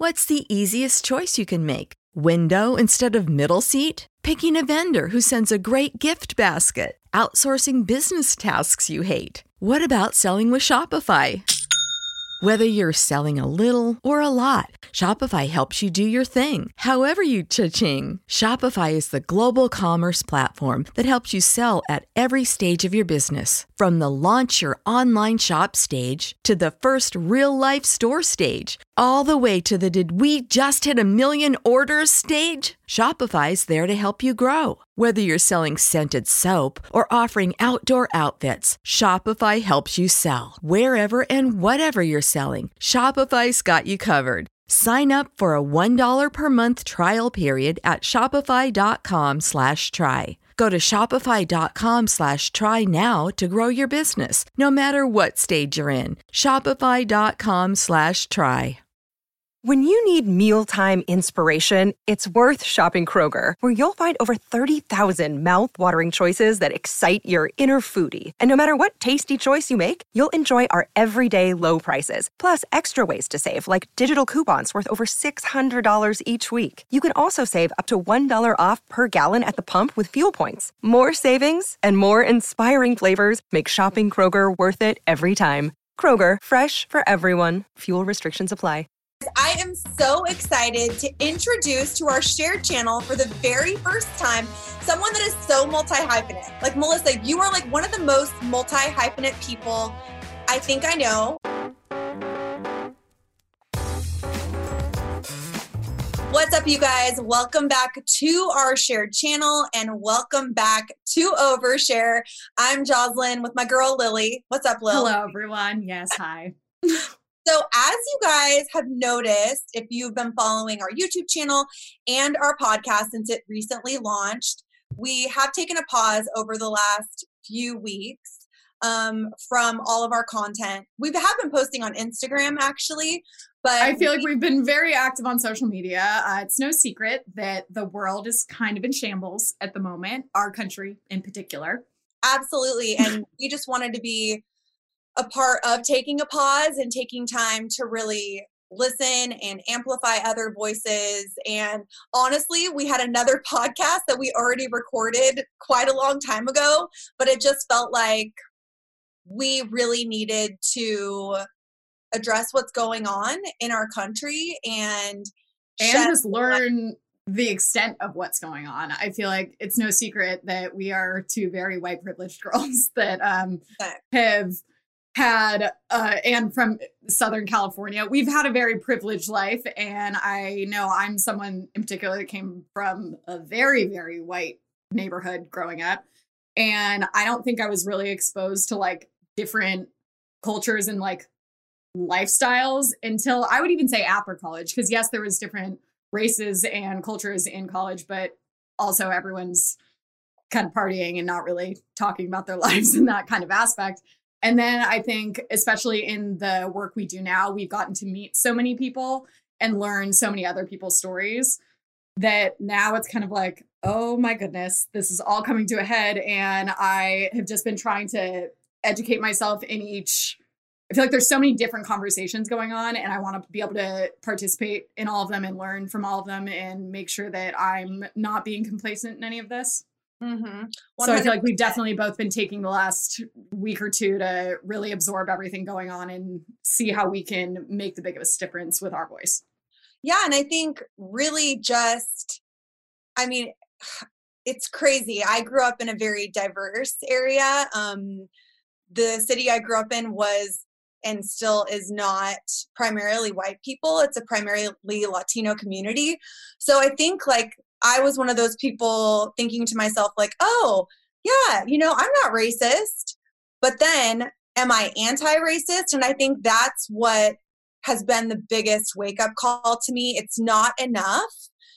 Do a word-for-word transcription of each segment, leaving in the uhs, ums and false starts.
What's the easiest choice you can make? Window instead of middle seat? Picking a vendor who sends a great gift basket? Outsourcing business tasks you hate? What about selling with Shopify? Whether you're selling a little or a lot, Shopify helps you do your thing, however you cha-ching. Shopify is the global commerce platform that helps you sell at every stage of your business. From the launch your online shop stage to the first real-life store stage, all the way to the did we just hit a million orders stage. Shopify's there to help you grow. Whether you're selling scented soap or offering outdoor outfits, Shopify helps you sell. Wherever and whatever you're selling, Shopify's got you covered. Sign up for a one dollar per month trial period at shopify.com slash try. Go to shopify.com slash try now to grow your business, no matter what stage you're in. Shopify.com slash try. When you need mealtime inspiration, it's worth shopping Kroger, where you'll find over thirty thousand mouth-watering choices that excite your inner foodie. And no matter what tasty choice you make, you'll enjoy our everyday low prices, plus extra ways to save, like digital coupons worth over six hundred dollars each week. You can also save up to one dollar off per gallon at the pump with fuel points. More savings and more inspiring flavors make shopping Kroger worth it every time. Kroger, fresh for everyone. Fuel restrictions apply. I am so excited to introduce to our shared channel for the very first time someone that is so multi-hyphenate. Like, Melissa, you are like one of the most multi-hyphenate people I think I know. What's up, you guys? Welcome back to our shared channel and welcome back to Overshare. I'm Jocelyn with my girl, Lily. What's up, Lil? Hello, everyone. Yes, hi. So as you guys have noticed, if you've been following our YouTube channel and our podcast since it recently launched, we have taken a pause over the last few weeks um, from all of our content. We have been posting on Instagram, actually. But I feel like we've been very active on social media. Uh, it's no secret that the world is kind of in shambles at the moment, our country in particular. Absolutely. And we just wanted to be a part of taking a pause and taking time to really listen and amplify other voices. And honestly, we had another podcast that we already recorded quite a long time ago, but it just felt like we really needed to address what's going on in our country and and just learn the extent of what's going on. I feel like it's no secret that we are two very white privileged girls that um, have had, uh, and from Southern California, we've had a very privileged life. And I know I'm someone in particular that came from a very, very white neighborhood growing up. And I don't think I was really exposed to like different cultures and like lifestyles until I would even say after college. Because yes, there was different races and cultures in college, but also everyone's kind of partying and not really talking about their lives in that kind of aspect. And then I think, especially in the work we do now, we've gotten to meet so many people and learn so many other people's stories that now it's kind of like, oh my goodness, this is all coming to a head. And I have just been trying to educate myself in each. I feel like there's so many different conversations going on, and I want to be able to participate in all of them and learn from all of them and make sure that I'm not being complacent in any of this. Mm-hmm. So I feel like we've definitely both been taking the last week or two to really absorb everything going on and see how we can make the biggest difference with our voice. Yeah. And I think really just, I mean, it's crazy. I grew up in a very diverse area. Um, the city I grew up in was and still is not primarily white people. It's a primarily Latino community. So I think like I was one of those people thinking to myself like, oh, yeah, you know, I'm not racist, but then am I anti-racist? And I think that's what has been the biggest wake-up call to me. It's not enough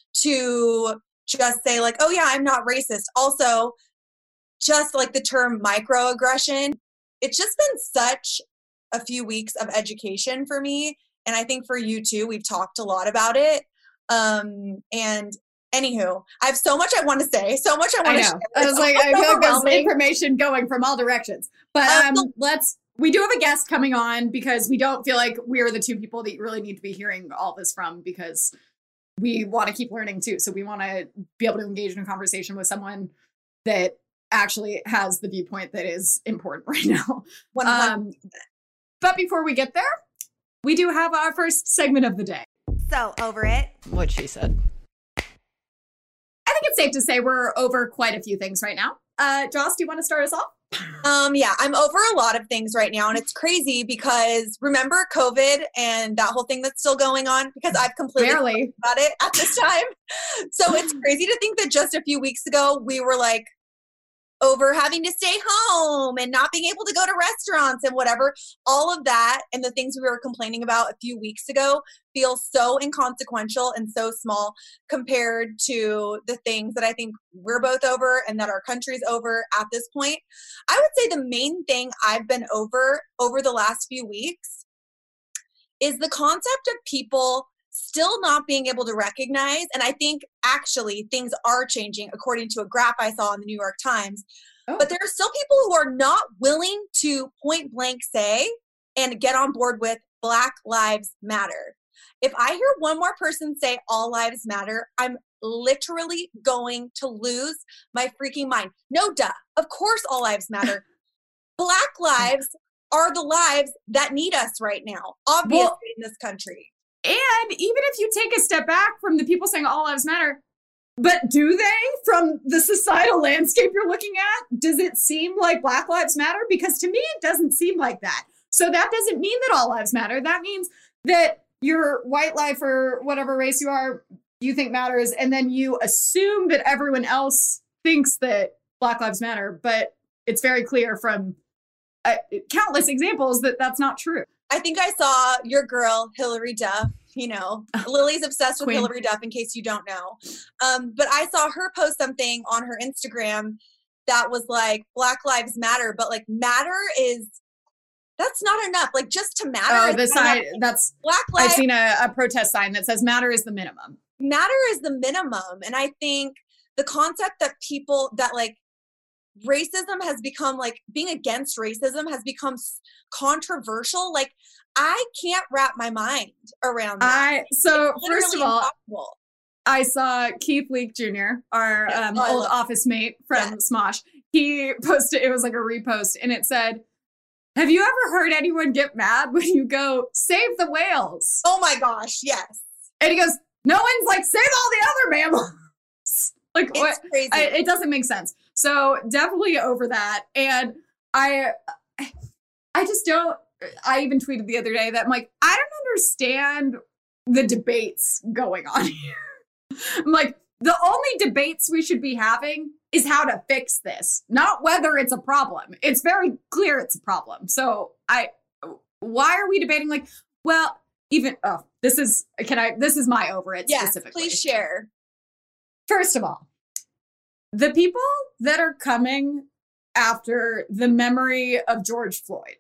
to just say like, oh, yeah, I'm not racist. Also, just like the term microaggression, it's just been such a few weeks of education for me. And I think for you too, we've talked a lot about it. Um, and Anywho, I have so much I want to say, so much I want I to know. share. I was like, I feel like there's information going from all directions. But um, let's we do have a guest coming on because we don't feel like we're the two people that you really need to be hearing all this from, because we want to keep learning too. So we want to be able to engage in a conversation with someone that actually has the viewpoint that is important right now. Um, but before we get there, we do have our first segment of the day. So over it. What she said. I think it's safe to say we're over quite a few things right now. Uh, Joss, do you want to start us off? Um, yeah, I'm over a lot of things right now, and it's crazy because remember COVID and that whole thing that's still going on, because I've completely Barely. about it at this time. So it's crazy to think that just a few weeks ago we were like over having to stay home and not being able to go to restaurants and whatever. All of that and the things we were complaining about a few weeks ago feel so inconsequential and so small compared to the things that I think we're both over and that our country's over at this point. I would say the main thing I've been over over the last few weeks is the concept of people still not being able to recognize, and I think actually things are changing according to a graph I saw in the New York Times, oh. but there are still people who are not willing to point blank say and get on board with Black Lives Matter. If I hear one more person say all lives matter, I'm literally going to lose my freaking mind. No, duh. Of course all lives matter. Black lives are the lives that need us right now, obviously, well, in this country. And even if you take a step back from the people saying all lives matter, but do they, from the societal landscape you're looking at, does it seem like Black Lives Matter? Because to me, it doesn't seem like that. So that doesn't mean that all lives matter. That means that your white life or whatever race you are, you think matters. And then you assume that everyone else thinks that Black Lives Matter. But it's very clear from uh, countless examples that that's not true. I think I saw your girl, Hillary Duff. You know, Lily's obsessed with Queen. Hillary Duff, in case you don't know. Um, but I saw her post something on her Instagram that was like, Black Lives Matter. But like, matter is, that's not enough. Like, just to matter. Oh, the sign, that's, Black Lives, I've seen a, a protest sign that says matter is the minimum. Matter is the minimum. And I think the concept that people, that like, racism has become like being against racism has become controversial. Like I can't wrap my mind around that. I so first of all, impossible. I saw Keith Leak Junior, our yes, um, oh, old office mate from yes. Smosh. He posted, it was like a repost, and it said, "Have you ever heard anyone get mad when you go save the whales?" Oh my gosh, yes. And he goes, "No one's like save all the other mammals." Like it's what? Crazy. I, it doesn't make sense. So definitely over that. And I, I just don't, I even tweeted the other day that I'm like, I don't understand the debates going on here. I'm like, the only debates we should be having is how to fix this, not whether it's a problem. It's very clear it's a problem. So I, why are we debating like, well, even, oh, this is, can I, this is my over it yes, specifically. Please share. First of all, the people that are coming after the memory of George Floyd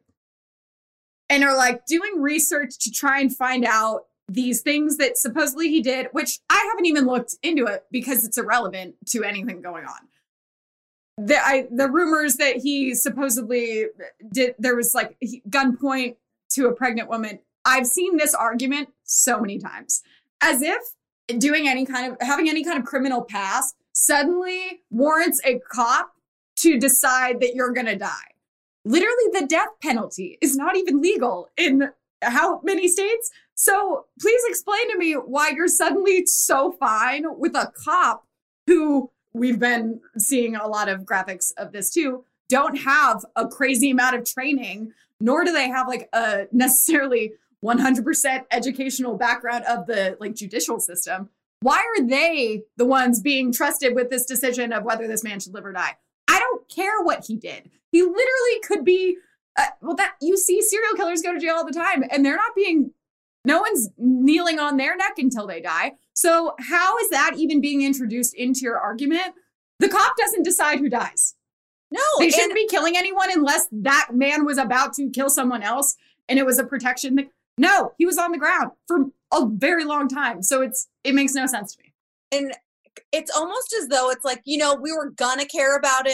and are like doing research to try and find out these things that supposedly he did, which I haven't even looked into it because it's irrelevant to anything going on. The, I, the rumors that he supposedly did, there was like gunpoint to a pregnant woman. I've seen this argument so many times, as if doing any kind of, having any kind of criminal past suddenly warrants a cop to decide that you're going to die. Literally, the death penalty is not even legal in how many states? So please explain to me why you're suddenly so fine with a cop who, we've been seeing a lot of graphics of this too, don't have a crazy amount of training, nor do they have like a necessarily one hundred percent educational background of the like judicial system. Why are they the ones being trusted with this decision of whether this man should live or die? I don't care what he did. He literally could be, uh, well, that you see serial killers go to jail all the time and they're not being, no one's kneeling on their neck until they die. So how is that even being introduced into your argument? The cop doesn't decide who dies. No. They shouldn't be killing anyone unless that man was about to kill someone else and it was a protection thing. No, he was on the ground for a very long time. So it's it makes no sense to me. And it's almost as though it's like, you know, we were gonna care about him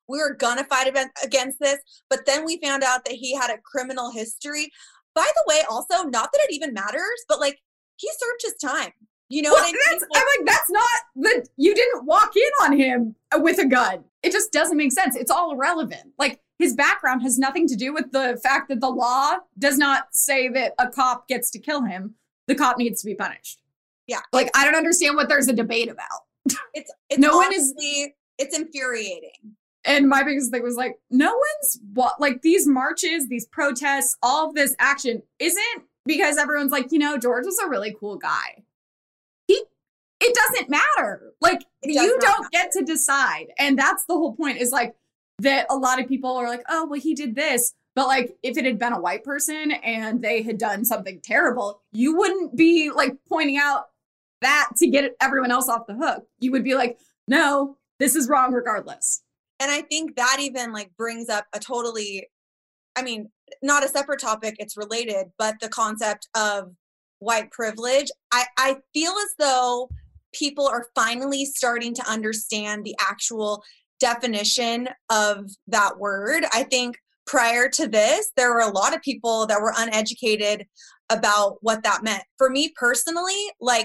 we were gonna fight against this, but then we found out that he had a criminal history. By the way, also, not that it even matters, but like, he served his time. You know well, what I mean? That's, like, I'm like, that's not the, you didn't walk in on him with a gun. It just doesn't make sense. It's all irrelevant. Like, his background has nothing to do with the fact that the law does not say that a cop gets to kill him. The cop needs to be punished. Yeah. Like, I don't understand what there's a debate about. It's, it's no honestly, one is. It's infuriating. And my biggest thing was like, no one's what, like these marches, these protests, all of this action isn't because everyone's like, you know, George was a really cool guy. He, it doesn't matter. Like, you don't get to decide. And that's the whole point, is like that a lot of people are like, oh, well, he did this. But like, if it had been a white person and they had done something terrible, you wouldn't be like pointing out that to get everyone else off the hook. You would be like, no, this is wrong regardless. And I think that even like brings up a totally, I mean, not a separate topic, it's related, but the concept of white privilege. I, I feel as though people are finally starting to understand the actual definition of that word. I think prior to this, there were a lot of people that were uneducated about what that meant. For me personally, like,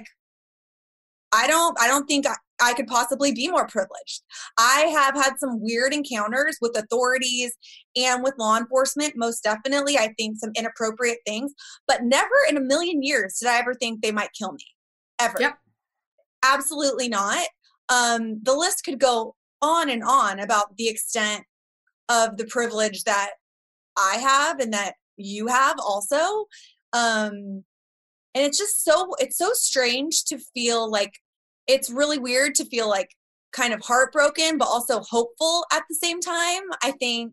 I don't, I don't think I, I could possibly be more privileged. I have had some weird encounters with authorities and with law enforcement, most definitely. I think some inappropriate things, but never in a million years did I ever think they might kill me, ever. Yep. Absolutely not. Um, the list could go on and on about the extent of the privilege that I have and that you have also. Um, and it's just so, it's so strange to feel like, it's really weird to feel like kind of heartbroken, but also hopeful at the same time. I think.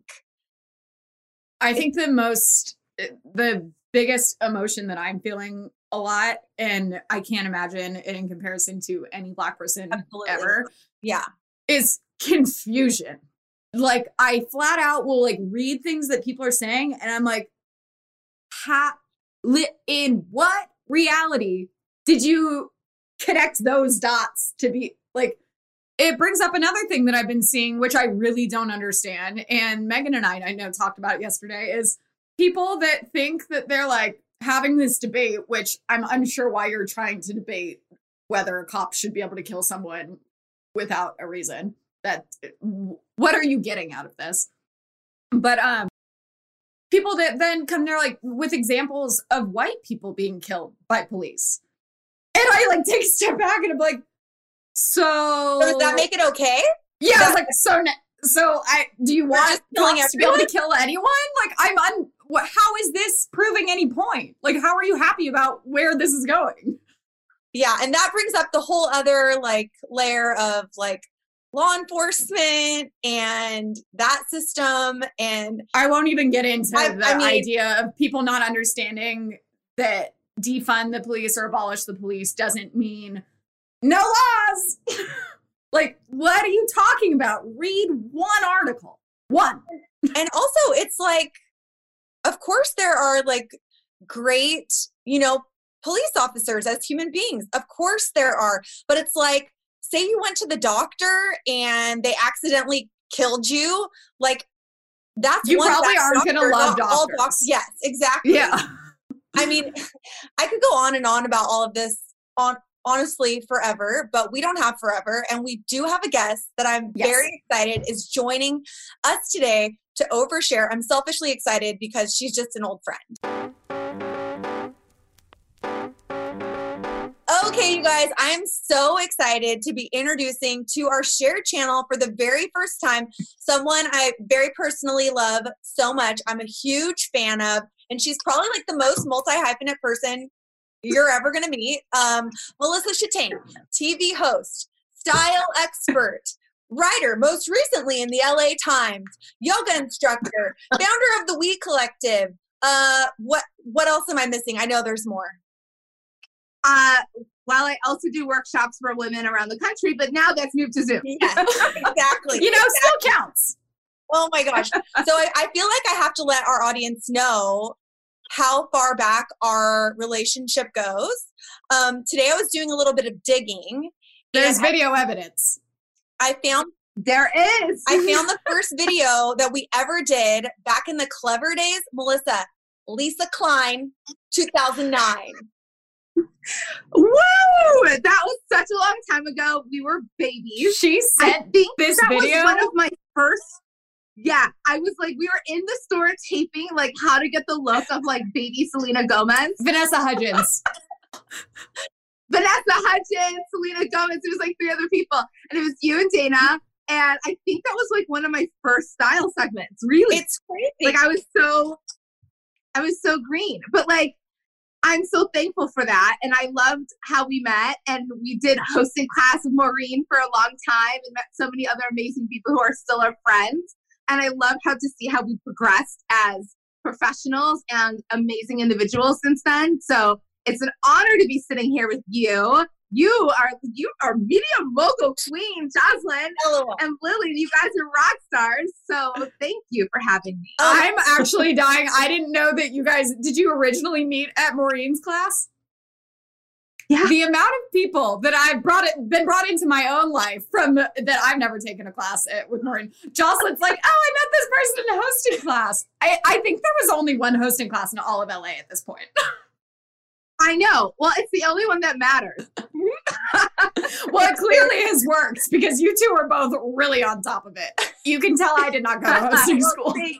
I think the most, the biggest emotion that I'm feeling a lot, and I can't imagine it in comparison to any Black person Absolutely. ever. Yeah. Is confusion. Like, I flat out will like read things that people are saying and I'm like, ha, li- in what reality did you connect those dots to be like? It brings up another thing that I've been seeing, which I really don't understand. And Megan and I, I know, talked about it yesterday, is people that think that they're like having this debate, which I'm unsure why you're trying to debate whether a cop should be able to kill someone without a reason. That, what are you getting out of this? But um, people that then come there like with examples of white people being killed by police. And I like take a step back and I'm like, so, so does that make it okay? Yeah, I was like, so, so I do you want cops to be able to kill anyone? Like, I'm un. What? How is this proving any point? Like, how are you happy about where this is going? Yeah, and that brings up the whole other like layer of like law enforcement and that system. And I won't even get into I, the I mean, idea of people not understanding that defund the police or abolish the police doesn't mean no laws. Like, what are you talking about? Read one article. One. And also, it's like, of course, there are like great, you know, police officers as human beings. Of course there are. But it's like, say you went to the doctor and they accidentally killed you. Like, that's you one probably aren't going to love doctors. All doctors. Yes, exactly. Yeah. I mean, I could go on and on about all of this on honestly forever, but we don't have forever. And we do have a guest that I'm yes. very excited is joining us today to overshare. I'm selfishly excited because she's just an old friend. Okay, you guys, I'm so excited to be introducing to our shared channel for the very first time someone I very personally love so much. I'm a huge fan of, and she's probably like the most multi-hyphenate person you're ever going to meet. Um, Melissa Chastain, T V host, style expert, writer, most recently in the L A Times, yoga instructor, founder of the We Collective. Uh, what what else am I missing? I know there's more. Uh, while I also do workshops for women around the country, but now that's moved to Zoom. Yes, exactly. You know, exactly. still counts. Oh my gosh. So I, I feel like I have to let our audience know how far back our relationship goes. Um, today I was doing a little bit of digging. There's video I, evidence. I found There is. I found the first video that we ever did back in the clever days. Melissa, Lisa Klein, two thousand nine. Woo! That was such a long time ago. We were babies. She sent I think this that video. was one of my first. Yeah, I was like, we were in the store taping like how to get the look of like baby Selena Gomez. Vanessa Hudgens. Vanessa Hudgens, Selena Gomez. It was like three other people. And it was you and Dana. And I think that was like one of my first style segments. Really. It's crazy. Like I was so, I was so green. But like, I'm so thankful for that. And I loved how we met. And we did hosting class with Maureen for a long time and met so many other amazing people who are still our friends. And I love how to see how we progressed as professionals and amazing individuals since then. So it's an honor to be sitting here with you. You are you are media mogul queen, Jocelyn Hello. and Lily. You guys are rock stars. So thank you for having me. I'm actually dying. I didn't know that you guys, did you originally meet at Maureen's class? Yeah. The amount of people that I've brought it, been brought into my own life from that I've never taken a class at, with Maureen. Jocelyn's like, oh, I met this person in a hosting class. I, I think there was only one hosting class in all of L A at this point. I know. Well, it's the only one that matters. Well, it clearly has worked because you two are both really on top of it. You can tell I did not go to hosting well, school. Thank,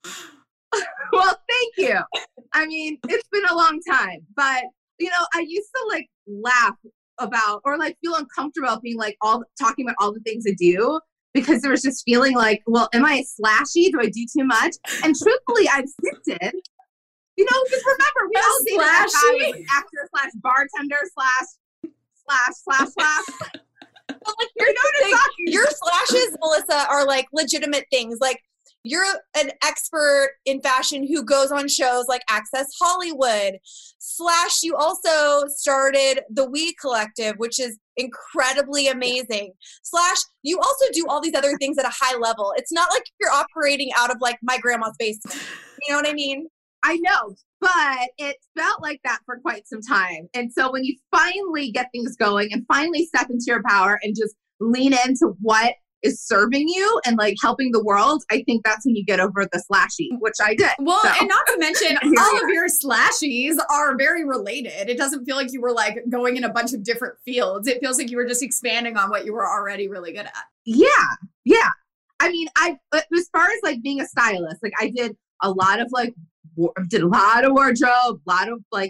well, thank you. I mean, it's been a long time, but you know, I used to like laugh about or like feel uncomfortable about being like all talking about all the things I do because there was just feeling like, well, am I slashy? Do I do too much? And truthfully, I've sifted. You know, because remember, we all dated that guy was actor slash bartender slash slash slash slash. But like, you know what I'm talking. Your slashes, Melissa, are like legitimate things. Like you're an expert in fashion who goes on shows like Access Hollywood. Slash, you also started the We Collective, which is incredibly amazing. Slash, you also do all these other things at a high level. It's not like you're operating out of like my grandma's basement. You know what I mean? I know, but it felt like that for quite some time. And so when you finally get things going and finally step into your power and just lean into what is serving you and like helping the world, I think that's when you get over the slashy, which I did. Well, so. And not to mention, all of your slashies are very related. It doesn't feel like you were like going in a bunch of different fields. It feels like you were just expanding on what you were already really good at. Yeah, yeah. I mean, I as far as like being a stylist, like I did a lot of like did a lot of wardrobe, a lot of like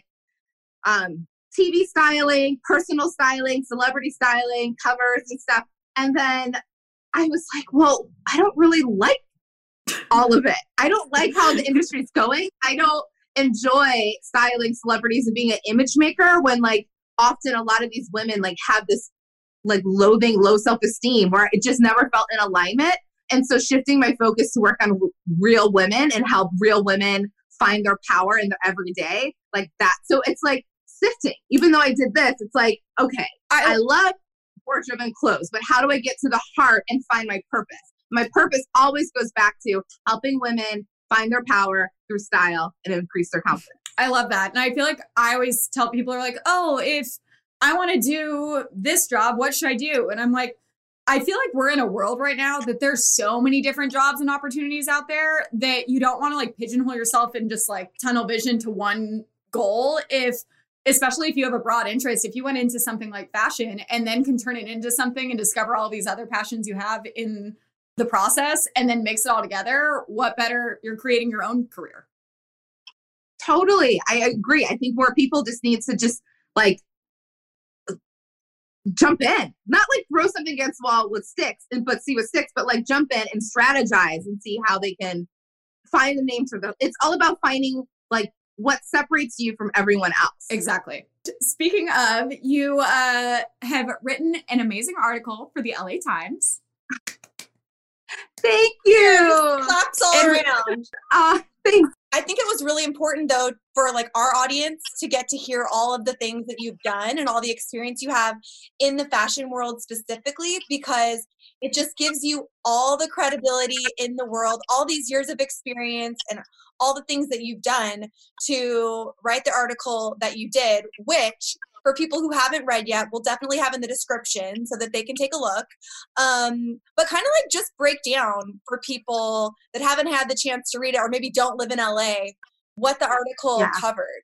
um, T V styling, personal styling, celebrity styling, covers and stuff. And then I was like, well, I don't really like all of it. I don't like how the industry is going. I don't enjoy styling celebrities and being an image maker when like often a lot of these women like have this like loathing, low self-esteem where it just never felt in alignment. And so shifting my focus to work on r- real women and help real women find their power in their everyday, like that. So it's like sifting. Even though I did this, it's like, okay, I, I love wardrobe and clothes, but how do I get to the heart and find my purpose? My purpose always goes back to helping women find their power through style and increase their confidence. I love that. And I feel like I always tell people are like, oh, if I want to do this job, what should I do? And I'm like, I feel like we're in a world right now that there's so many different jobs and opportunities out there that you don't want to like pigeonhole yourself and just like tunnel vision to one goal. If, especially if you have a broad interest, if you went into something like fashion and then can turn it into something and discover all these other passions you have in the process and then mix it all together, what better, you're creating your own career. Totally. I agree. I think more people just need to just like jump in, not like throw something against the wall with sticks and but see what sticks, but like jump in and strategize and see how they can find the names for them. It's all about finding like what separates you from everyone else. Exactly. Speaking of, you uh, have written an amazing article for the L A Times. Thank you. Claps all And- around. Uh, thanks. I think it was really important though for like our audience to get to hear all of the things that you've done and all the experience you have in the fashion world specifically, because it just gives you all the credibility in the world, all these years of experience and all the things that you've done to write the article that you did, which for people who haven't read yet, we'll definitely have in the description so that they can take a look. Um, but kind of like just break down for people that haven't had the chance to read it or maybe don't live in L A what the article yeah. covered.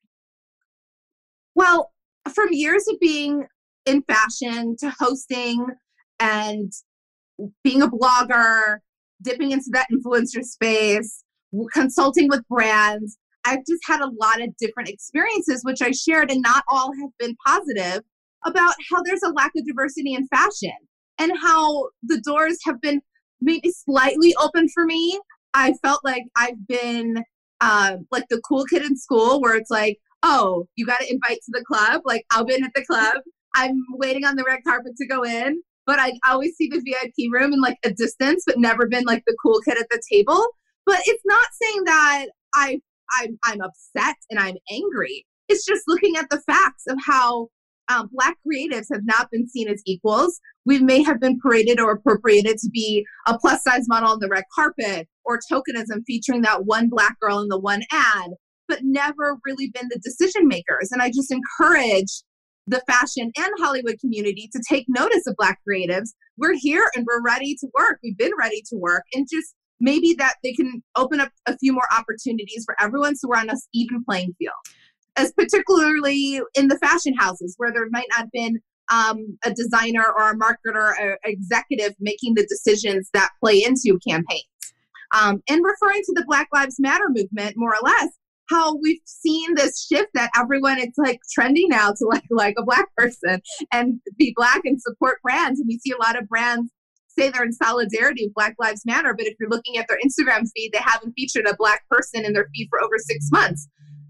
Well, from years of being in fashion to hosting and being a blogger, dipping into that influencer space, consulting with brands, I've just had a lot of different experiences, which I shared, and not all have been positive, about how there's a lack of diversity in fashion and how the doors have been maybe slightly open for me. I felt like I've been um, like the cool kid in school where it's like, oh, you got to invite to the club. Like, I've been at the club. I'm waiting on the red carpet to go in, but I always see the V I P room in like a distance, but never been like the cool kid at the table. But it's not saying that I, I'm, I'm upset and I'm angry. It's just looking at the facts of how um, Black creatives have not been seen as equals. We may have been paraded or appropriated to be a plus size model on the red carpet, or tokenism featuring that one Black girl in the one ad, but never really been the decision makers. And I just encourage the fashion and Hollywood community to take notice of Black creatives. We're here and we're ready to work. We've been ready to work, and just maybe that they can open up a few more opportunities for everyone so we're on an even playing field. As particularly in the fashion houses where there might not have been um, a designer or a marketer or executive making the decisions that play into campaigns. Um, and referring to the Black Lives Matter movement, more or less, how we've seen this shift that everyone, it's like trendy now to like like a Black person and be Black and support brands. And you see a lot of brands say they're in solidarity with Black Lives Matter, but if you're looking at their Instagram feed, they haven't featured a Black person in their feed for over six months.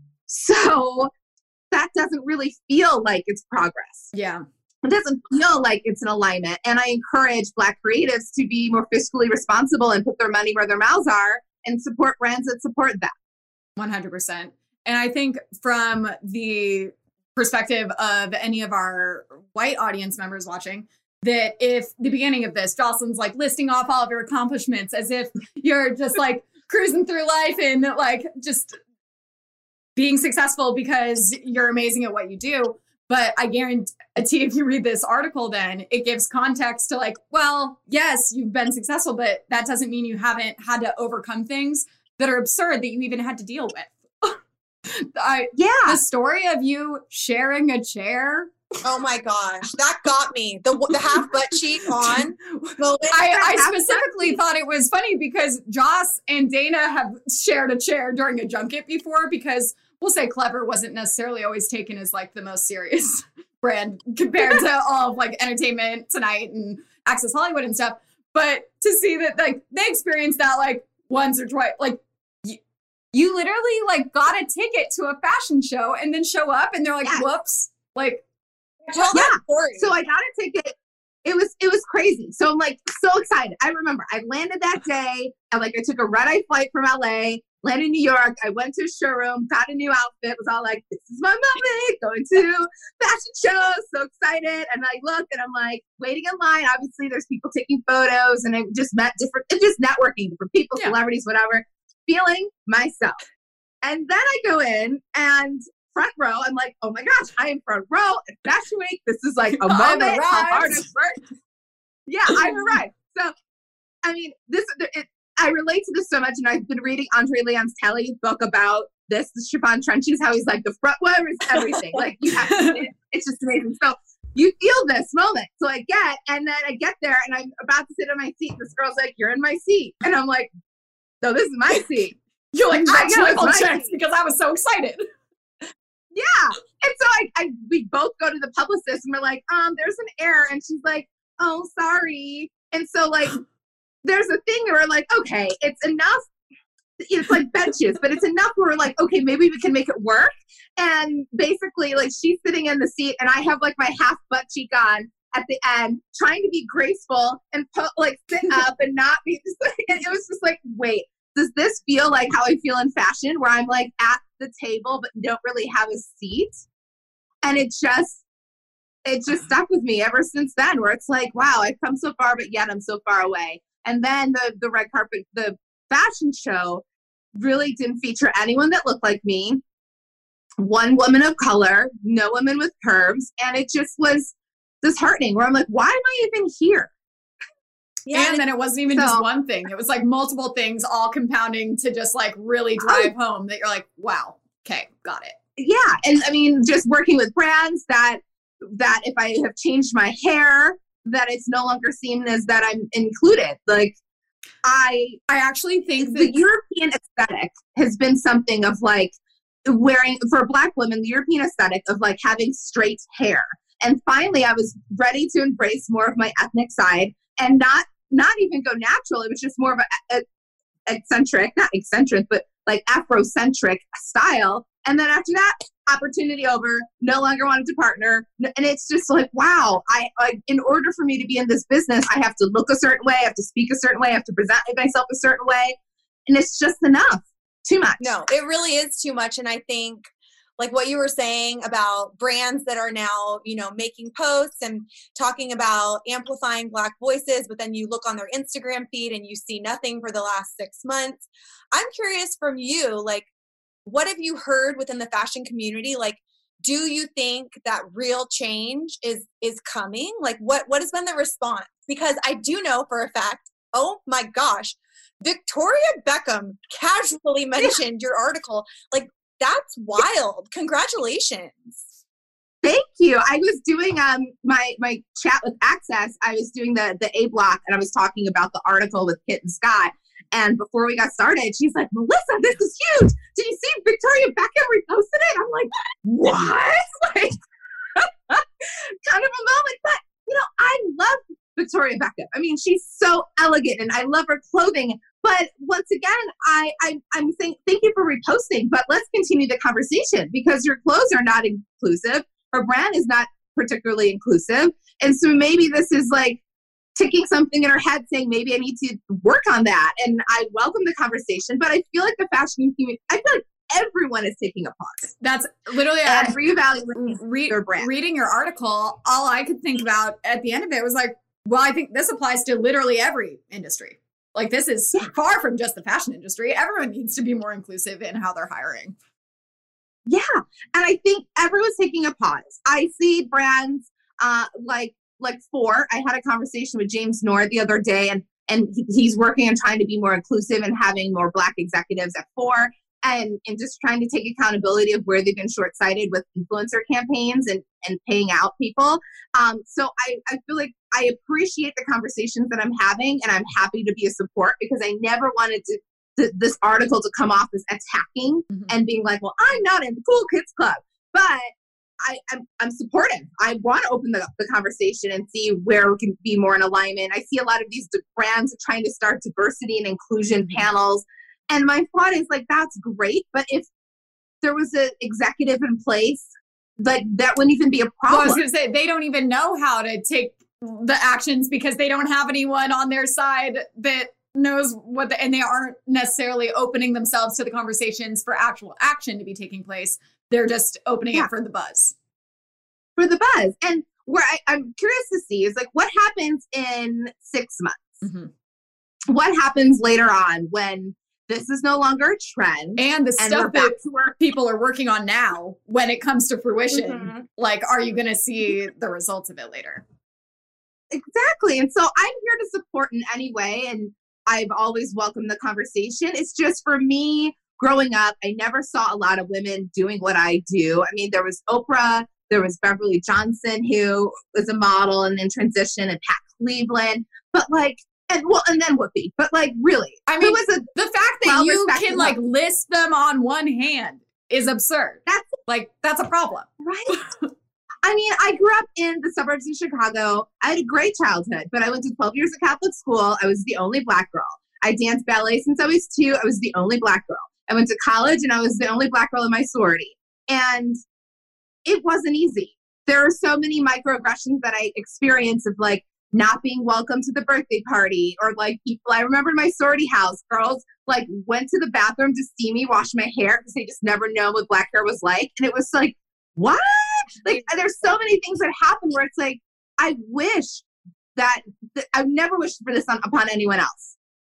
So that doesn't really feel like it's progress. Yeah. It doesn't feel like it's an alignment. And I encourage Black creatives to be more fiscally responsible and put their money where their mouths are and support brands that support that. one hundred percent. And I think from the perspective of any of our white audience members watching, that if the beginning of this, Jocelyn's like listing off all of your accomplishments as if you're just like cruising through life and like just being successful because you're amazing at what you do. But I guarantee if you read this article, then it gives context to like, well, yes, you've been successful, but that doesn't mean you haven't had to overcome things that are absurd that you even had to deal with. I, yeah. The story of you sharing a chair. Oh my gosh, that got me. The the half butt cheek on. Well, I, I specifically thought it was funny because Joss and Dana have shared a chair during a junket before, because we'll say Clever wasn't necessarily always taken as like the most serious brand compared to all of like Entertainment Tonight and Access Hollywood and stuff. But to see that like they experienced that like once or twice, like you, you literally like got a ticket to a fashion show and then show up and they're like, yes. Whoops, like. Tell yeah. that story. So I got a ticket. It was it was crazy. So I'm like so excited. I remember I landed that day and like I took a red-eye flight from L A, landed in New York. I went to a showroom, got a new outfit, was all like, this is my moment, going to fashion shows, so excited. And I look and I'm like waiting in line. Obviously there's people taking photos and I just met different, it's just networking, different people, yeah. celebrities, whatever, feeling myself. And then I go in and front row, I'm like, oh my gosh, I am front row at Fashion Week. This is like a moment. How hard I've worked. Yeah, I've arrived. So, I mean, this it, I relate to this so much, and I've been reading Andre Leon's Telly book about this, the chiffon trenches, how he's like, the front row is everything. Like, you have to, it, it's just amazing. So, you feel this moment. So I get, and then I get there, and I'm about to sit in my seat. This girl's like, you're in my seat. And I'm like, no, this is my seat. You're like, I triple checked because I was so excited. Yeah. And so I, I, we both go to the publicist and we're like, um, there's an error. And she's like, oh, sorry. And so like, there's a thing where we're like, okay, it's enough. It's like benches, but it's enough where we're like, okay, maybe we can make it work. And basically like she's sitting in the seat and I have like my half butt cheek on at the end, trying to be graceful and put, like sit up and not be just like, and it was just like, wait, does this feel like how I feel in fashion where I'm like at the table but don't really have a seat? And it just it just stuck with me ever since then, where it's like, wow, I've come so far but yet I'm so far away. And then the the red carpet, the fashion show really didn't feature anyone that looked like me. one woman of color, no women with curves. And it just was disheartening where I'm like, why am I even here? Yeah, and then it wasn't even so, just one thing. It was like multiple things all compounding to just like really drive oh, home that you're like, wow, okay, got it. Yeah. And I mean, just working with brands that, that if I have changed my hair, that it's no longer seen as that I'm included. Like I, I actually think the European aesthetic has been something of like wearing for Black women, the European aesthetic of like having straight hair. And finally I was ready to embrace more of my ethnic side and not, not even go natural. It was just more of a, a eccentric, not eccentric, but like Afrocentric style. And then after that, opportunity over, no longer wanted to partner. And it's just like, wow, I, I, in order for me to be in this business, I have to look a certain way, I have to speak a certain way, I have to present myself a certain way. And it's just enough, too much. No, it really is too much. And I think like what you were saying about brands that are now, you know, making posts and talking about amplifying Black voices, but then you look on their Instagram feed and you see nothing for the last six months. I'm curious from you, like, what have you heard within the fashion community? Like, do you think that real change is is coming? Like, what what has been the response? Because I do know for a fact, oh my gosh, Victoria Beckham casually mentioned your article. Like, that's wild. Congratulations. Thank you. I was doing um my my chat with Access. I was doing the the A block, and I was talking about the article with Kit and Scott. And before we got started, she's like, Melissa, this is huge. Did you see Victoria Beckham reposted it? I'm like, what? Like, kind of a moment. But, you know, I love Victoria Beckham. I mean, she's so elegant and I love her clothing. But once again, I, I, I'm saying thank you for reposting, but let's continue the conversation because your clothes are not inclusive. Her brand is not particularly inclusive. And so maybe this is like, ticking something in her head saying maybe I need to work on that. And I welcome the conversation, but I feel like the fashion community, I feel like everyone is taking a pause. That's literally and uh, reevaluating re- their brand. Reading your article, all I could think about at the end of it was like, well, I think this applies to literally every industry. Like this is yeah. far from just the fashion industry. Everyone needs to be more inclusive in how they're hiring. Yeah. And I think everyone's taking a pause. I see brands uh, like like four, I had a conversation with James Nord the other day and, and he, he's working on trying to be more inclusive and having more Black executives at four and, and just trying to take accountability of where they've been short-sighted with influencer campaigns and, and paying out people. Um, so I, I feel like I appreciate the conversations that I'm having and I'm happy to be a support because I never wanted to, th- this article to come off as attacking mm-hmm. and being like, well, I'm not in the Cool Kids Club. But I, I'm, I'm supportive. I want to open the, the conversation and see where we can be more in alignment. I see a lot of these brands trying to start diversity and inclusion panels. And my thought is like, that's great. But if there was an executive in place, like that wouldn't even be a problem. Well, I was going to say, they don't even know how to take the actions because they don't have anyone on their side that knows what the, and they aren't necessarily opening themselves to the conversations for actual action to be taking place. They're just opening yeah. it for the buzz. For the buzz. And where I, I'm curious to see is like what happens in six months? Mm-hmm. What happens later on when this is no longer a trend? And the and stuff that people are working on now, when it comes to fruition, mm-hmm. like, are you going to see the results of it later? Exactly. And so I'm here to support in any way. And I've always welcomed the conversation. It's just for me, growing up, I never saw a lot of women doing what I do. I mean, there was Oprah, there was Beverly Johnson, who was a model and then transition, and Pat Cleveland. But like, and well, and then Whoopi. But like, really, I mean, was a the fact that you can like woman. list them on one hand is absurd. That's like that's a problem, right? I mean, I grew up in the suburbs of Chicago. I had a great childhood, but I went to twelve years of Catholic school. I was the only Black girl. I danced ballet since I was two. I was the only Black girl. I went to college and I was the only Black girl in my sorority. And it wasn't easy. There are so many microaggressions that I experienced of like not being welcome to the birthday party or like people. I remember in my sorority house, girls like went to the bathroom to see me wash my hair because they just never know what Black hair was like. And it was like, what? Like there's so many things that happen where it's like, I wish that, that I never wished for this on, upon anyone else.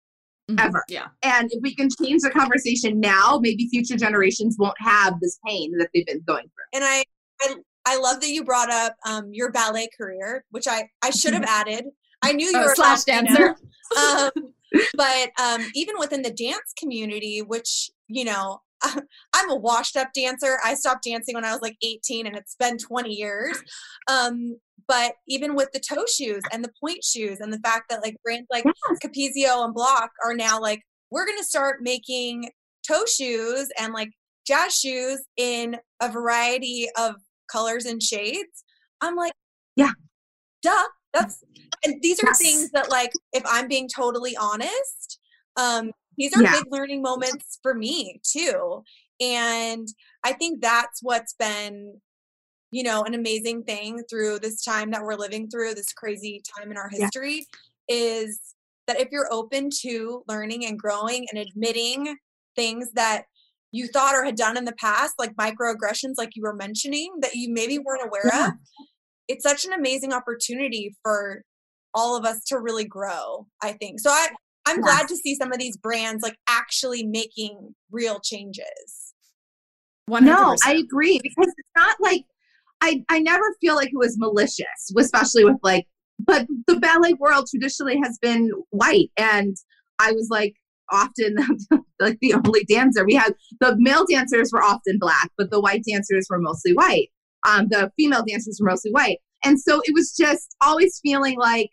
mm-hmm. ever. Yeah. And if we can change the conversation now, maybe future generations won't have this pain that they've been going through. And I, I, I love that you brought up um, your ballet career, which I, I should have added. I knew you oh, were a slash dancer. um, but um, even within the dance community, which, you know, I'm a washed up dancer. I stopped dancing when I was like eighteen and it's been twenty years. Um, but even with the toe shoes and the point shoes and the fact that like brands like yes. Capezio and Block are now like, we're going to start making toe shoes and like jazz shoes in a variety of colors and shades. I'm like, yeah, duh. That's, and these are yes. things that like, if I'm being totally honest, um, these are yeah. big learning moments for me too. And I think that's what's been, you know, an amazing thing through this time that we're living through, this crazy time in our history, yeah. is that if you're open to learning and growing and admitting things that you thought or had done in the past, like microaggressions, like you were mentioning, that you maybe weren't aware yeah. of, it's such an amazing opportunity for all of us to really grow, I think. So I, I'm yes. glad to see some of these brands like actually making real changes. one hundred percent. No, I agree, because it's not like, I, I never feel like it was malicious, especially with like, but the ballet world traditionally has been white. And I was like often like the only dancer. We had, the male dancers were often Black, but the white dancers were mostly white. Um, the female dancers were mostly white. And so it was just always feeling like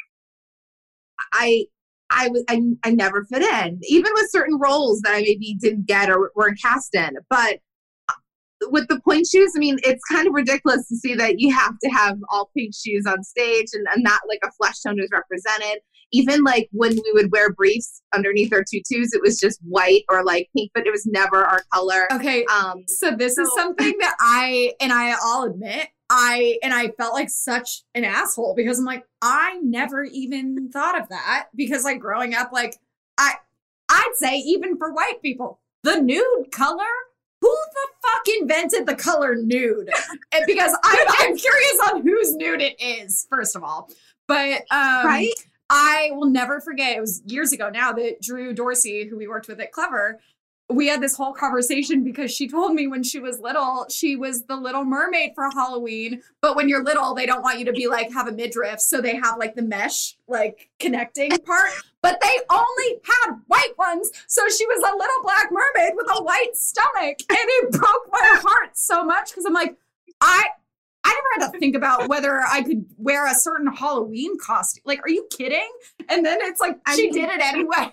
I, I was, I, I never fit in, even with certain roles that I maybe didn't get or weren't cast in. But with the point shoes, I mean, it's kind of ridiculous to see that you have to have all pink shoes on stage and, and not like a flesh tone is represented. Even like when we would wear briefs underneath our tutus, it was just white or like pink, but it was never our color. Okay. Um, so this so- is something that I, and I, I'll admit, I, and I felt like such an asshole because I'm like, I never even thought of that because like growing up, like I, I'd say even for white people, the nude color, who the fuck invented the color nude? And because I'm, I'm curious on whose nude it is, first of all. But um, right? I will never forget, it was years ago now that Drew Dorsey, who we worked with at Clever, we had this whole conversation because she told me when she was little, she was the Little Mermaid for Halloween. But when you're little, they don't want you to be like, have a midriff. So they have like the mesh, like connecting part. But they only had white ones. So she was a little Black mermaid with a white stomach. And it broke my heart so much because I'm like, I... I never had to think about whether I could wear a certain Halloween costume. Like, are you kidding? And then it's like, I she mean, did it anyway.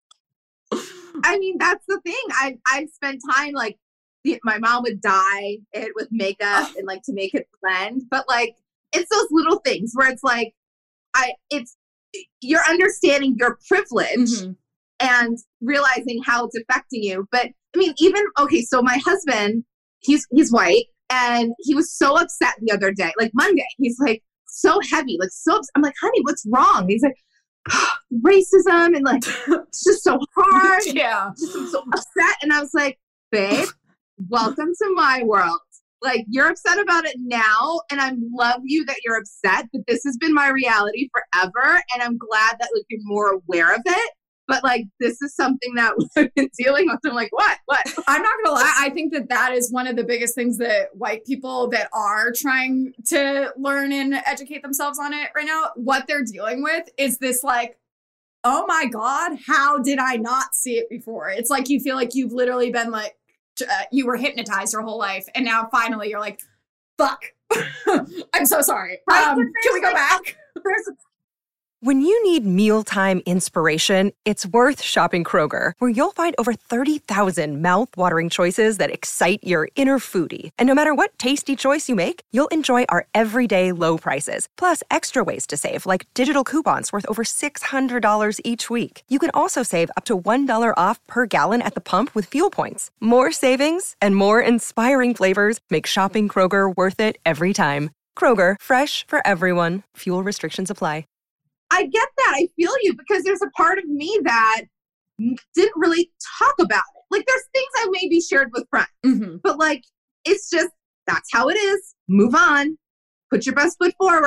I mean, that's the thing. I, I've spent time, like, my mom would dye it with makeup oh. and, like, to make it blend. But, like, it's those little things where it's like, I, it's, you're understanding your privilege mm-hmm. and realizing how it's affecting you. But, I mean, even, okay, so my husband, he's he's white. And he was so upset the other day, like Monday. He's like so heavy, like so upset. I'm like, honey, what's wrong? He's like, oh, racism and like it's just so hard. Yeah, just, I'm so upset. And I was like, babe, welcome to my world. Like you're upset about it now, and I love you that you're upset. But this has been my reality forever, and I'm glad that like you're more aware of it. But, like, this is something that we've been dealing with. I'm like, what? What? I'm not going to lie. I think that that is one of the biggest things that white people that are trying to learn and educate themselves on it right now, what they're dealing with is this, like, oh, my God, how did I not see it before? It's like you feel like you've literally been, like, uh, you were hypnotized your whole life. And now, finally, you're like, fuck. I'm so sorry. Um, can we go back? There's a When you need mealtime inspiration, it's worth shopping Kroger, where you'll find over thirty thousand mouth-watering choices that excite your inner foodie. And no matter what tasty choice you make, you'll enjoy our everyday low prices, plus extra ways to save, like digital coupons worth over six hundred dollars each week. You can also save up to one dollar off per gallon at the pump with fuel points. More savings and more inspiring flavors make shopping Kroger worth it every time. Kroger, fresh for everyone. Fuel restrictions apply. I get that. I feel you because there's a part of me that didn't really talk about it. Like there's things I maybe shared with friends, mm-hmm. but like, it's just, that's how it is. Move on, put your best foot forward.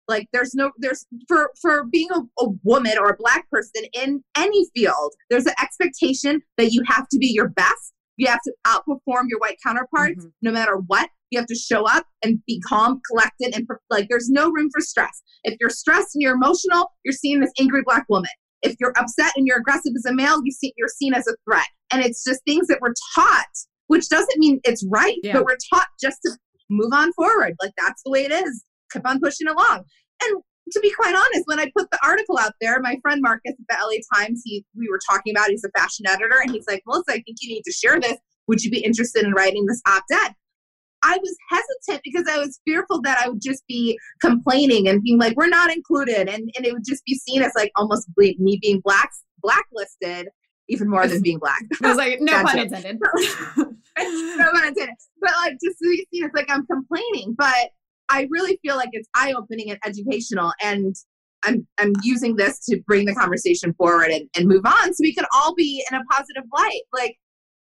Like there's no, there's for, for being a, a woman or a Black person in any field, there's an expectation that you have to be your best. You have to outperform your white counterparts mm-hmm. no matter what. You have to show up and be calm, collected, and like there's no room for stress. If you're stressed and you're emotional, you're seen as angry Black woman. If you're upset and you're aggressive as a male, you see, you're seen as a threat. And it's just things that we're taught, which doesn't mean it's right, yeah. but we're taught just to move on forward. Like that's the way it is. Keep on pushing along. And to be quite honest, when I put the article out there, my friend Marcus at the L A Times, he we were talking about, he's a fashion editor, and he's like, Melissa, I think you need to share this. Would you be interested in writing this op-ed? I was hesitant because I was fearful that I would just be complaining and being like, we're not included. And, and it would just be seen as like almost me being black blacklisted, even more than being Black. I was like, no pun intended. No pun intended. But like just to be seen as like I'm complaining. But I really feel like it's eye-opening and educational, and I'm I'm using this to bring the conversation forward and, and move on so we can all be in a positive light. Like,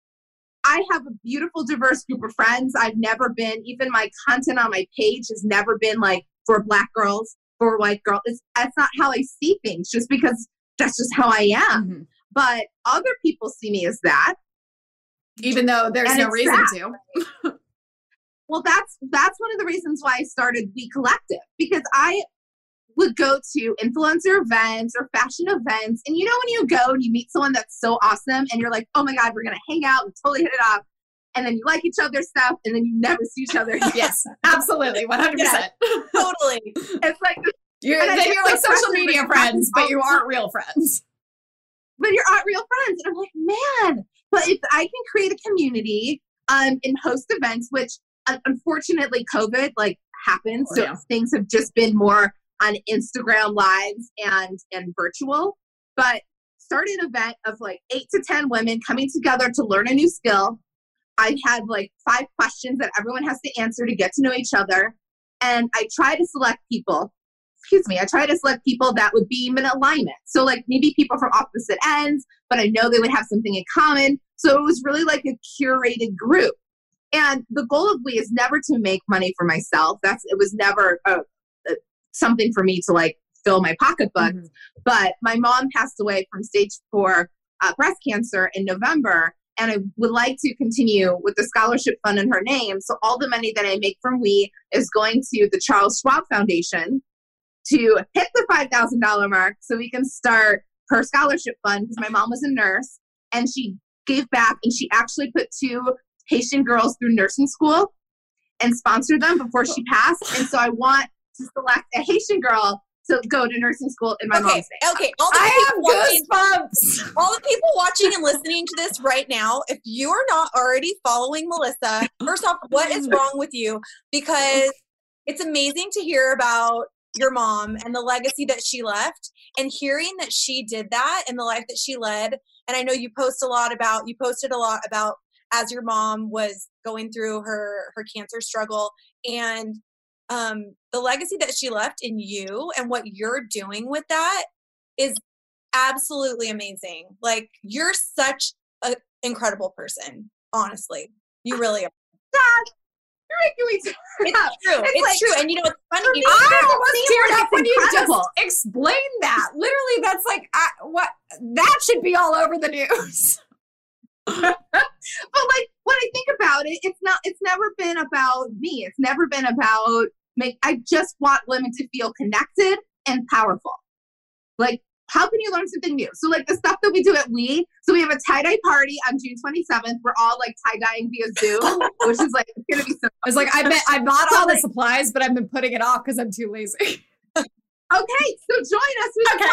I have a beautiful, diverse group of friends. I've never been, even my content on my page has never been like for Black girls, for white girls. It's, that's not how I see things, just because that's just how I am. Mm-hmm. But other people see me as that. Even though there's no reason sad. to. Well, that's that's one of the reasons why I started We Collective, because I would go to influencer events or fashion events. And you know, when you go and you meet someone that's so awesome and you're like, oh my God, we're going to hang out and totally hit it off. And then you like each other's stuff and then you never see each other again. Yes, absolutely. one hundred percent. Yes, totally. It's like, you're, then you're like social media friends, but you aren't real friends. But you're not real friends. And I'm like, man, but if I can create a community um, and host events, which unfortunately COVID like happened. So oh, yeah. things have just been more on Instagram lives and, and virtual, but started an event of like eight to ten women coming together to learn a new skill. I had like five questions that everyone has to answer to get to know each other. And I try to select people, excuse me, I try to select people that would be in alignment. So like maybe people from opposite ends, but I know they would have something in common. So it was really like a curated group. And the goal of We is never to make money for myself. That's, it was never a, a, something for me to like fill my pocketbook. Mm-hmm. But my mom passed away from stage four uh, breast cancer in November. And I would like to continue with the scholarship fund in her name. So all the money that I make from We is going to the Charles Schwab Foundation to hit the five thousand dollars mark so we can start her scholarship fund, because my mom was a nurse and she gave back, and she actually put two Haitian girls through nursing school and sponsored them before she passed. And so I want to select a Haitian girl to go to nursing school in my okay, mom's name. Okay, all the I people have watching, goosebumps. all the people watching and listening to this right now, if you are not already following Melissa, first off, what is wrong with you? Because it's amazing to hear about your mom and the legacy that she left, and hearing that she did that and the life that she led. And I know you post a lot about, you posted a lot about as your mom was going through her, her cancer struggle, and um, the legacy that she left in you and what you're doing with that is absolutely amazing. Like, you're such an incredible person, honestly. You really are. Dad, you're making me tear It's up. true. It's It's like, true. And you know, it's funny. You I almost teared up when you incredible. just explained that. Literally, that's like, I, what, that should be all over the news. But like, when I think about it, it's not, it's never been about me. It's never been about make, I just want women to feel connected and powerful. Like, how can you learn something new? So like the stuff that we do at We, so we have a tie-dye party on June twenty-seventh. We're all like tie-dyeing via Zoom, which is like, it's going to be so I was like, I bet I bought all the supplies, but I've been putting it off because I'm too lazy. Okay, so join us with Okay. the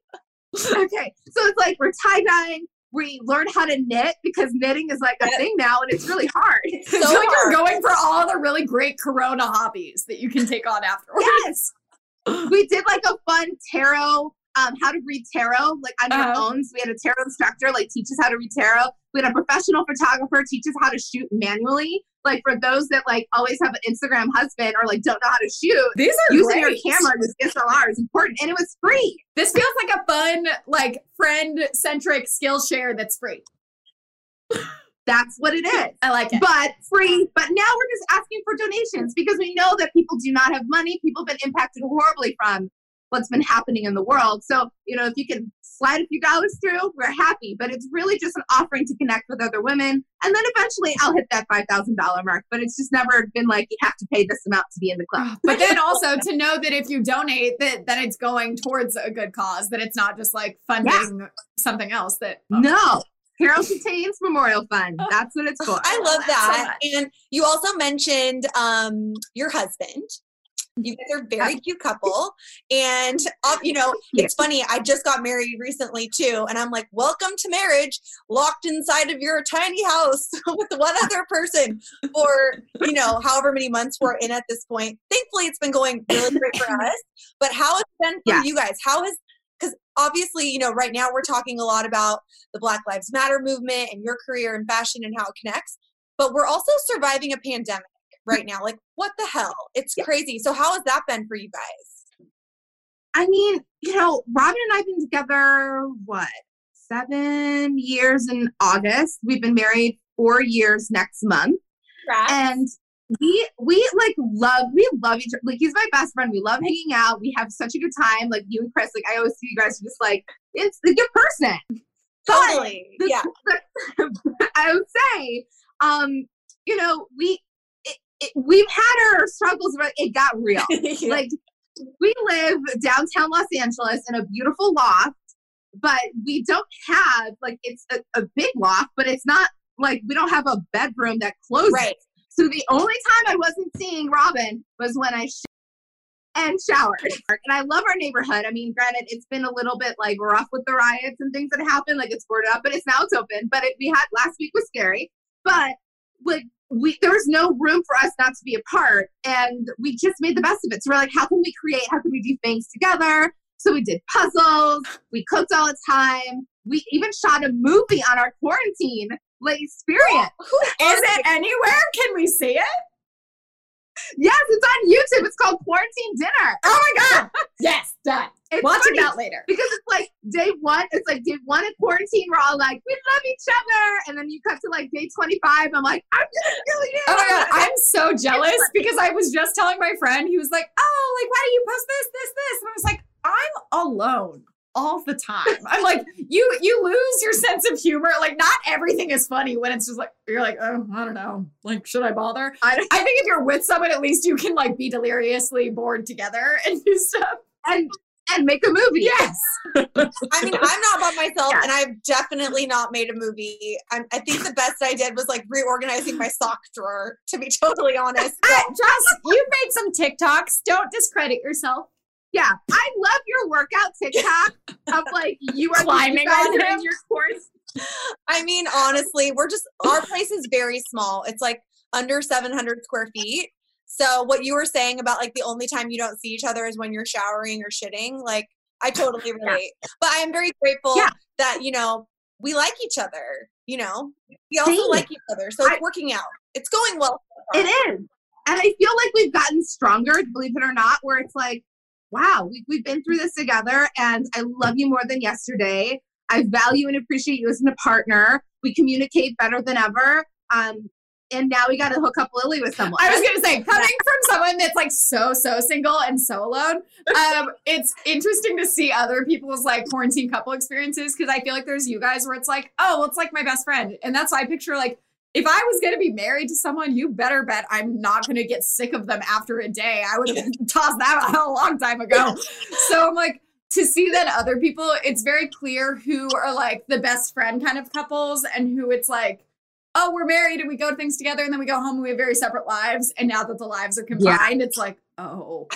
party. Okay, so it's like we're tie-dyeing. We learn how to knit, because knitting is like a thing now, and it's really hard. So I feel like you're going for all the really great Corona hobbies that you can take on afterwards. Yes. We did like a fun tarot, um, how to read tarot, like on your Uh-huh. own. So we had a tarot instructor, like teach us how to read tarot. We had a professional photographer teach us how to shoot manually. Like for those that like always have an Instagram husband or like don't know how to shoot, These are using great. your camera with D S L R is important, and it was free. This feels like a fun, like friend-centric skill share that's free. That's what it is. I like it. But free. But now we're just asking for donations because we know that people do not have money. People have been impacted horribly from what's been happening in the world. So, you know, if you can slide a few dollars through, we're happy. But it's really just an offering to connect with other women. And then eventually I'll hit that five thousand dollars mark. But it's just never been like, you have to pay this amount to be in the club. But then also to know that if you donate, that, that it's going towards a good cause, that it's not just like funding yeah. something else. That oh. No. Carol Chatain's Memorial Fund. That's what it's for. I love that. So and you also mentioned um, your husband. You guys are a very cute couple. And, um, you know, it's funny. I just got married recently, too. And I'm like, welcome to marriage, locked inside of your tiny house with one other person for, you know, however many months we're in at this point. Thankfully, it's been going really great for us. But how has it been for yeah. you guys? How has, because obviously, you know, right now we're talking a lot about the Black Lives Matter movement and your career in fashion and how it connects. But we're also surviving a pandemic right now. Like, what the hell? It's yeah. crazy. So how has that been for you guys? I mean, you know, Robin and I have been together, what, seven years in August. We've been married four years next month. Right. And we, we like love, we love each other. Like, he's my best friend. We love hanging out. We have such a good time. Like, you and Chris, like, I always see you guys just like, it's a good person. Totally. But yeah. The, I would say, um, you know, we, It, we've had our struggles, but it got real. yeah. Like, we live downtown Los Angeles in a beautiful loft, but we don't have, like, it's a, a big loft, but it's not, like, we don't have a bedroom that closes. Right. So the only time I wasn't seeing Robin was when I sh- and showered. And I love our neighborhood. I mean, granted, it's been a little bit, like, rough with the riots and things that happened. Like, it's boarded up, but it's now it's open. But it, we had, last week was scary. But, like, we there was no room for us not to be apart, and we just made the best of it. So we're like, how can we create? How can we do things together? So we did puzzles. We cooked all the time. We even shot a movie on our quarantine like experience. Is it anywhere? Can we see it? Yes, it's on YouTube. It's called Quarantine Dinner. Oh my God. Yes, done. It's Watching funny that later. Because it's like day one, it's like day one in quarantine, we're all like, we love each other. And then you cut to like day twenty-five, I'm like, I'm gonna kill you. Oh my God, I'm so jealous because I was just telling my friend, he was like, oh, like, why do you post this, this, this? And I was like, I'm alone all the time. I'm like, you you lose your sense of humor. Like, not everything is funny when it's just like, you're like, oh, I don't know. Like, should I bother? I, I think if you're with someone, at least you can like be deliriously bored together and do stuff. And and make a movie. Yes. I mean, I'm not by myself, yes. and I've definitely not made a movie. I, I think the best I did was like reorganizing my sock drawer, to be totally honest. But- uh, Jess, you've made some TikToks. Don't discredit yourself. Yeah, I love your workout TikTok of like you are climbing you on him. In your course. I mean, honestly, we're just our place is very small. It's like under seven hundred square feet. So what you were saying about like the only time you don't see each other is when you're showering or shitting, like I totally relate. Yeah. But I am very grateful yeah. that, you know, we like each other, you know, we also Same. like each other. So I, it's working out. It's going well. It is. And I feel like we've gotten stronger, believe it or not, where it's like, wow, we, we've been through this together and I love you more than yesterday. I value and appreciate you as a partner. We communicate better than ever. Um, And now we got to hook up Lily with someone. I was going to say, coming from someone that's like so, so single and so alone, um, it's interesting to see other people's like quarantine couple experiences. Cause I feel like there's you guys where it's like, oh, well, it's like my best friend. And that's why I picture like, if I was going to be married to someone, you better bet I'm not going to get sick of them after a day. I would have tossed that out a long time ago. So I'm like, to see that other people, it's very clear who are like the best friend kind of couples and who it's like, oh, we're married and we go to things together and then we go home and we have very separate lives. And now that the lives are combined, yeah. it's like, oh.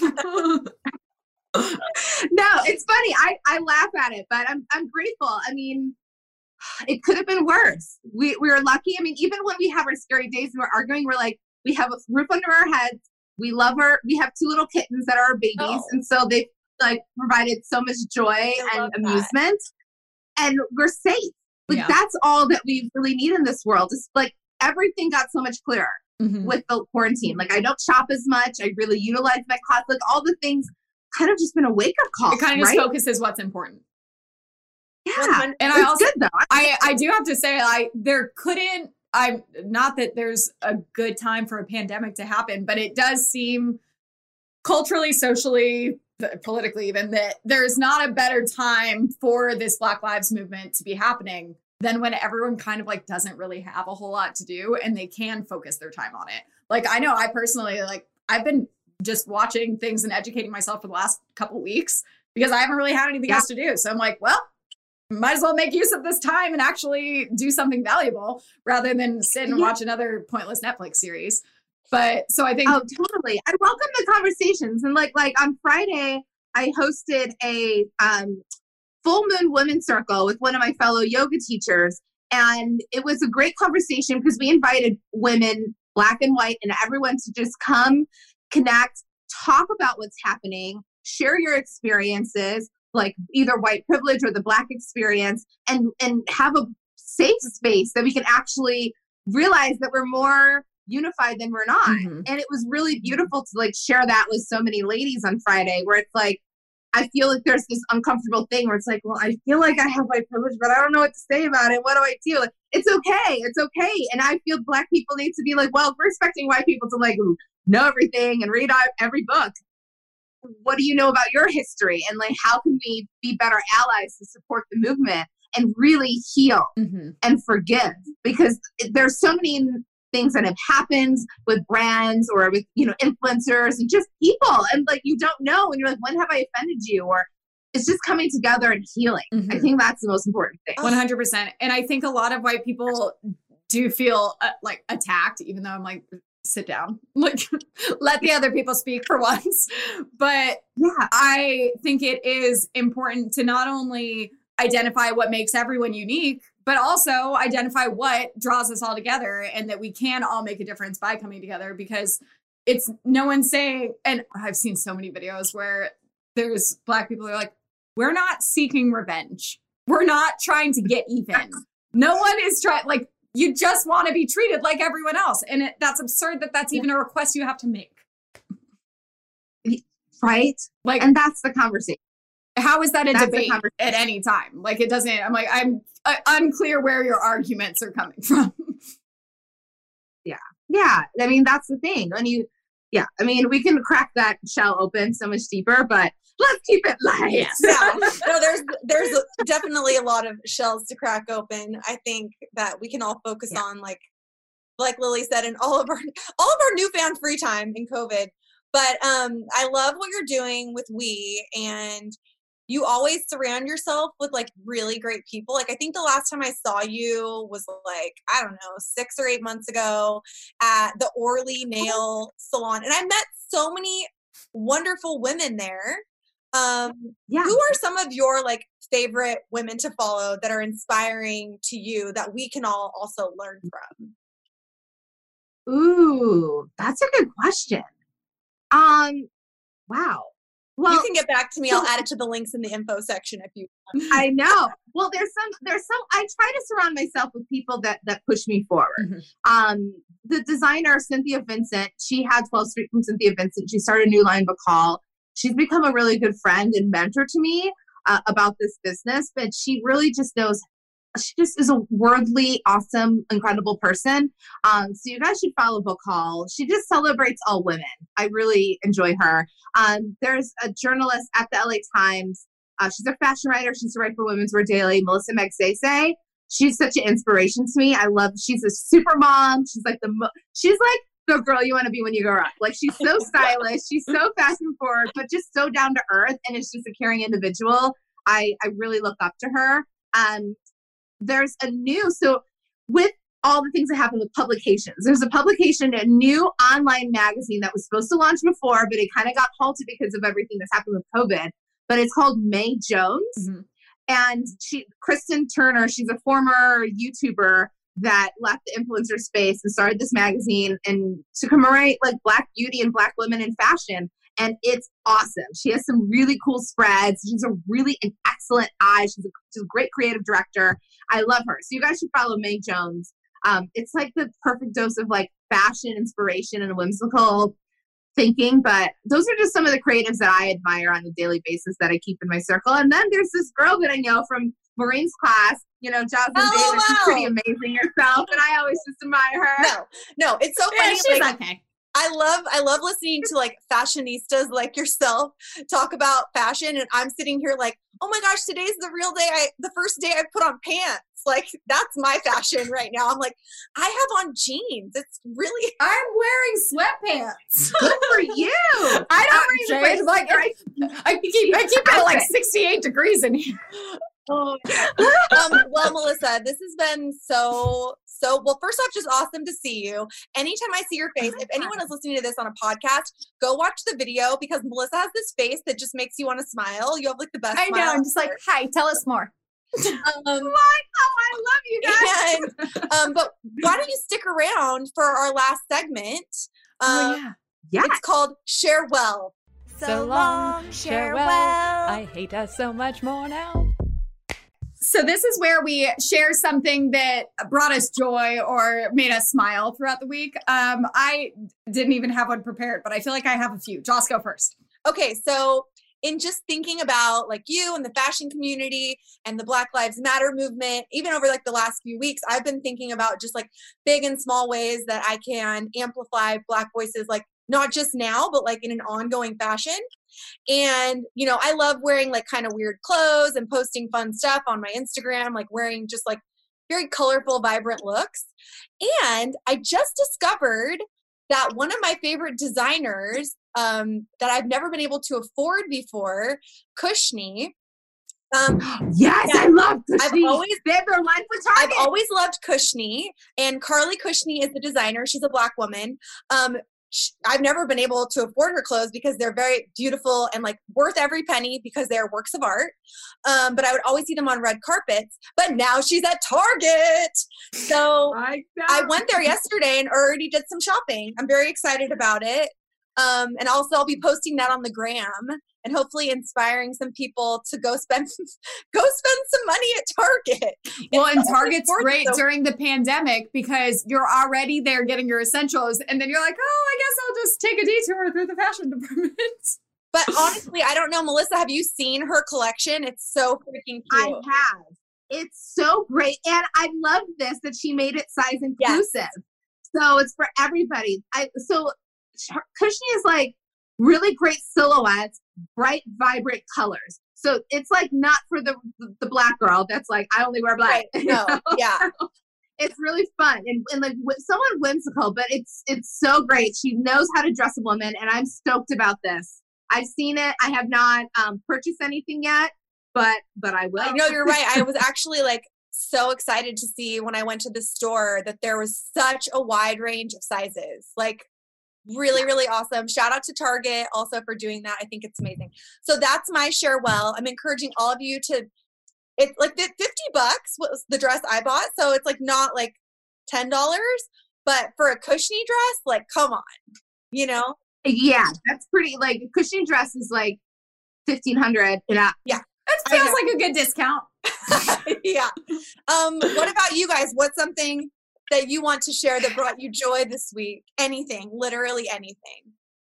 No, it's funny. I, I laugh at it, but I'm I'm grateful. I mean, it could have been worse. We we were lucky. I mean, even when we have our scary days and we're arguing, we're like, we have a roof under our heads. We love her. We have two little kittens that are our babies. Oh. And so they like provided so much joy and amusement. And we're safe. Like, yeah. that's all that we really need in this world. It's like everything got so much clearer mm-hmm. with the quarantine. Like, I don't shop as much. I really utilize my class. Like, all the things kind of just been a wake-up call. It kind of right? just focuses what's important. Yeah. one hundred And I also, good, though. I, I do have to say, I, there couldn't, I'm not that there's a good time for a pandemic to happen, but it does seem culturally, socially, politically even, that there's not a better time for this Black Lives Movement to be happening than when everyone kind of like doesn't really have a whole lot to do and they can focus their time on it. Like, I know I personally, like, I've been just watching things and educating myself for the last couple weeks because I haven't really had anything yeah. else to do. So I'm like, well, might as well make use of this time and actually do something valuable rather than sit and yeah. watch another pointless Netflix series. But so I think oh totally I welcome the conversations. And like like on Friday I hosted a um full moon women's circle with one of my fellow yoga teachers, and it was a great conversation because we invited women, Black and white, and everyone to just come connect, talk about what's happening, share your experiences, like either white privilege or the Black experience, and and have a safe space that we can actually realize that we're more unified than we're not. Mm-hmm. And it was really beautiful to like share that with so many ladies on Friday, where it's like, I feel like there's this uncomfortable thing where it's like, well, I feel like I have white privilege, but I don't know what to say about it. What do I do? Like, it's okay. It's okay. And I feel Black people need to be like, well, we're expecting white people to like know everything and read every book. What do you know about your history? And like, how can we be better allies to support the movement and really heal mm-hmm. and forgive? Because there's so many things that have happened with brands or with, you know, influencers and just people. And like, you don't know. And you're like, when have I offended you? Or it's just coming together and healing. Mm-hmm. I think that's the most important thing. one hundred percent. And I think a lot of white people do feel uh, like attacked, even though I'm like, sit down, like let the other people speak for once. But yeah, I think it is important to not only identify what makes everyone unique, but also identify what draws us all together and that we can all make a difference by coming together, because it's no one saying, and I've seen so many videos where there's Black people who are like, we're not seeking revenge. We're not trying to get even. No one is trying, like, you just want to be treated like everyone else. And it, that's absurd that that's even a request you have to make. Right? Like, and that's the conversation. How is that a that's debate at any time? Like, it doesn't, I'm like, I'm uh, unclear where your arguments are coming from. Yeah. Yeah. I mean, that's the thing. And you, yeah, I mean, we can crack that shell open so much deeper, but let's keep it light. Yes. Yeah. No, there's there's definitely a lot of shells to crack open. I think that we can all focus yeah. on, like like Lily said, in all of our all of our newfound free time in COVID. But um, I love what you're doing with We, and you always surround yourself with like really great people. Like, I think the last time I saw you was like, I don't know, six or eight months ago at the Orly Nail Salon. And I met so many wonderful women there. Um, yeah. Who are some of your like favorite women to follow that are inspiring to you that we can all also learn from? Ooh, that's a good question. Um, wow. Well, you can get back to me. I'll add it to the links in the info section if you want. I know. Well, there's some, there's some, I try to surround myself with people that, that push me forward. Mm-hmm. Um, the designer, Cynthia Vincent, she had twelfth Street from Cynthia Vincent. She started a new line, Bacall. She's become a really good friend and mentor to me uh, about this business, but she really just knows, she just is a worldly, awesome, incredible person. Um, so you guys should follow Bacall. She just celebrates all women. I really enjoy her. Um, there's a journalist at the L A Times. Uh, she's a fashion writer. She's a writer for Women's Wear Daily, Melissa Magsaysay. She's such an inspiration to me. I love, she's a super mom. She's like the, mo- she's like the girl you want to be when you grow up. Like, she's so stylish. She's so fashion forward, but just so down to earth. And it's just a caring individual. I, I really look up to her. Um, There's a new, so with all the things that happen with publications, there's a publication, a new online magazine that was supposed to launch before, but it kind of got halted because of everything that's happened with COVID. But it's called May Jones. Mm-hmm. And she, Kristen Turner, she's a former YouTuber that left the influencer space and started this magazine and to commemorate like Black beauty and Black women in fashion. And it's awesome. She has some really cool spreads. She's a really an excellent eye. She's a, she's a great creative director. I love her. So you guys should follow May Jones. Um, it's like the perfect dose of like fashion inspiration and whimsical thinking. But those are just some of the creatives that I admire on a daily basis that I keep in my circle. And then there's this girl that I know from Maureen's class. You know, Jocelyn oh, Davis wow. is pretty amazing herself, and I always just admire her. No, no, it's so Yeah, funny. she's like, okay. I love I love listening to like fashionistas like yourself talk about fashion, and I'm sitting here like, oh my gosh, today's the real day I the first day I put on pants. Like that's my fashion right now. I'm like, I have on jeans. It's really I'm wearing sweatpants. Good for you. I don't Um, change like I, I keep I keep it at like sixty-eight degrees in here. Oh, um, well, Melissa, this has been so, so, well, first off, just awesome to see you. Anytime I see your face, if anyone is listening to this on a podcast, go watch the video because Melissa has this face that just makes you want to smile. You have like the best I smile. know. I'm just like, hi, tell us more. Um, What? Oh, I love you guys. and, um, but why don't you stick around for our last segment? Um, Oh yeah. Yeah. It's called Share Well. So long, share well. I hate us so much more now. So this is where we share something that brought us joy or made us smile throughout the week. Um, I didn't even have one prepared, but I feel like I have a few. Joss, go first. Okay, so in just thinking about like you and the fashion community and the Black Lives Matter movement, even over like the last few weeks, I've been thinking about just like big and small ways that I can amplify Black voices, like not just now, but like in an ongoing fashion. And, you know, I love wearing like kind of weird clothes and posting fun stuff on my Instagram, like wearing just like very colorful, vibrant looks. And I just discovered that one of my favorite designers um, that I've never been able to afford before, Kushney. Um, Yes, yeah, I love I've Kushney. always, Favorite line for I've Target. always loved Kushney, and Carly Kushney is the designer. She's a Black woman. Um, sh- I've never been able to afford her clothes because they're very beautiful and like worth every penny because they're works of art. Um, but I would always see them on red carpets. But now she's at Target, so I, I went there yesterday and already did some shopping. I'm very excited about it. Um, and also I'll be posting that on the gram and hopefully inspiring some people to go spend go spend some money at Target. Well, It's and so Target's important, great so- during the pandemic because you're already there getting your essentials, and then you're like, oh, I guess I'll just take a detour through the fashion department. But honestly, I don't know, Melissa, have you seen her collection? It's so freaking cute. I have. It's so great. And I love this that she made it size inclusive. Yes. So it's for everybody. I so Kushney is like really great silhouettes, bright, vibrant colors. So it's like not for the the black girl that's like, I only wear black. Right. No, yeah. It's really fun and, and like w- somewhat whimsical, but it's it's so great. She knows how to dress a woman, and I'm stoked about this. I've seen it. I have not um, purchased anything yet, but but I will. No, you're right. I was actually like so excited to see when I went to the store that there was such a wide range of sizes. Like really, really awesome. Shout out to Target also for doing that. I think it's amazing. So that's my share well. I'm encouraging all of you to, it's like fifty bucks was the dress I bought. So it's like not like ten dollars, but for a Kushney dress, like come on, you know? Yeah, that's pretty. Like a Kushney dress is like fifteen hundred. Yeah, yeah, it feels like a good discount. Yeah. Um. What about you guys? What's something that you want to share that brought you joy this week? Anything, literally anything.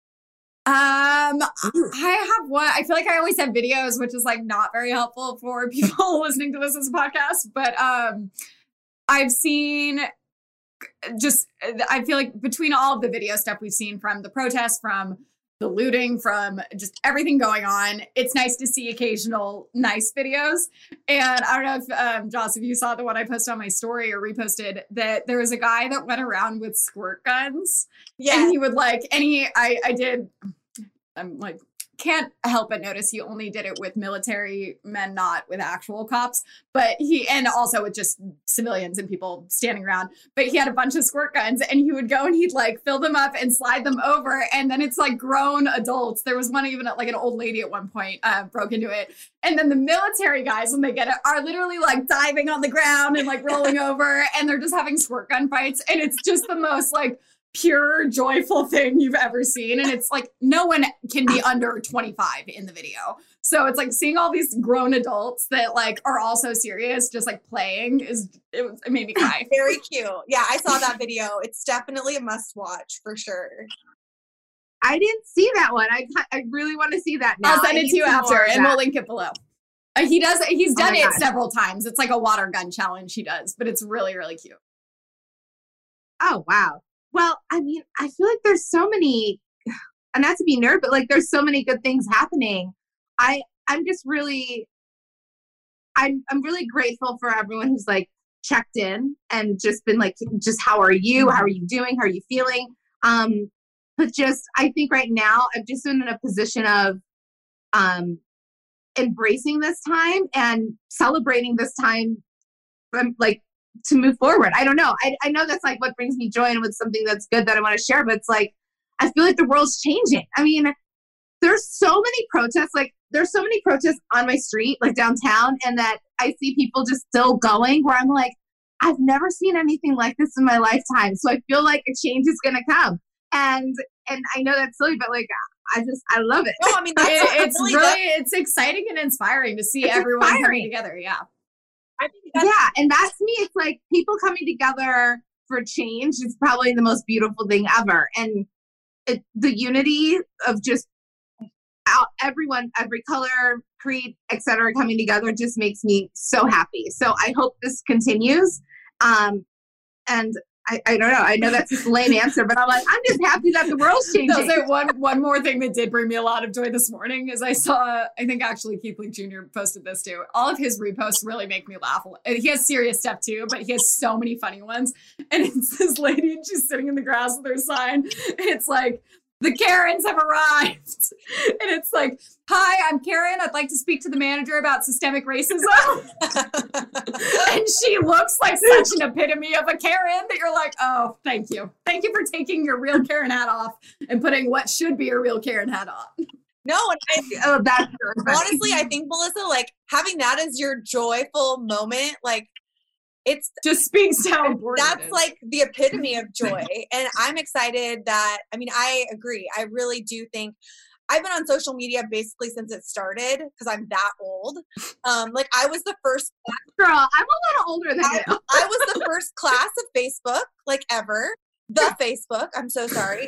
Um, I have one. I feel like I always have videos, which is like not very helpful for people listening to this as a podcast. But um, I've seen just. I feel like between all of the video stuff we've seen from the protests, from the looting, from just everything going on, it's nice to see occasional nice videos. And I don't know if um, Joss, if you saw the one I posted on my story or reposted, that there was a guy that went around with squirt guns. Yeah, and he would like, and he, I, I did. I'm like, can't help but notice he only did it with military men, not with actual cops. But he, and also with just civilians and people standing around. But he had a bunch of squirt guns, and he would go and he'd like fill them up and slide them over. And then it's like grown adults. There was one even like an old lady at one point uh, broke into it. And then the military guys, when they get it, are literally like diving on the ground and like rolling over, and they're just having squirt gun fights. And it's just the most like pure joyful thing you've ever seen. And it's like no one can be under twenty-five in the video. So it's like seeing all these grown adults that like are also serious, just like playing is, it, was, it made me cry. Very cute. Yeah, I saw that video. It's definitely a must watch for sure. I didn't see that one. I I really want to see that now. I'll send I it need to you some more after of and that. we'll link it below. Uh, he does. He's done oh it gosh. several times. It's like a water gun challenge he does, but it's really, really cute. Oh, wow. Well, I mean, I feel like there's so many, and not to be nerd, but like there's so many good things happening. I, I'm just really, I'm, I'm really grateful for everyone who's like checked in and just been like, just how are you? How are you doing? How are you feeling? Um, but just, I think right now I've just been in a position of, um, embracing this time and celebrating this time from like to move forward. I don't know. I, I know that's like what brings me joy and what's something that's good that I want to share, but it's like, I feel like the world's changing. I mean, there's so many protests, like there's so many protests on my street, like downtown, and that I see people just still going where I'm like, I've never seen anything like this in my lifetime. So I feel like a change is going to come. And, and I know that's silly, but like, I just, I love it. No, I mean, that's It, it's really, really, the- it's exciting and inspiring to see It's everyone coming inspiring. together. Yeah. I think that's, Yeah. And that's me. It's like people coming together for change is probably the most beautiful thing ever. And it, the unity of just out everyone, every color, creed, et cetera, coming together just makes me so happy. So I hope this continues. Um, and I, I don't know. I know that's a lame answer, but I'm like, I'm just happy that the world's changing. Those are one one more thing that did bring me a lot of joy this morning is I saw, I think actually Keith Lee Junior posted this too. All of his reposts really make me laugh. And he has serious stuff too, but he has so many funny ones. And it's this lady and she's sitting in the grass with her sign. And it's like, the Karens have arrived. And it's like, hi, I'm Karen. I'd like to speak to the manager about systemic racism. And she looks like such an epitome of a Karen that you're like, oh, thank you. Thank you for taking your real Karen hat off and putting what should be a real Karen hat on. no, and I, Oh, that's really funny. honestly, I think, Melissa, like having that as your joyful moment, like it's Just speaks to how important it that's is. like the epitome of joy. And I'm excited that, I mean, I agree. I really do think I've been on social media basically since it started because I'm that old. Um, like I was the first, Girl, I'm a little older than I, you. I was the first class of Facebook, like ever. The Facebook, I'm so sorry.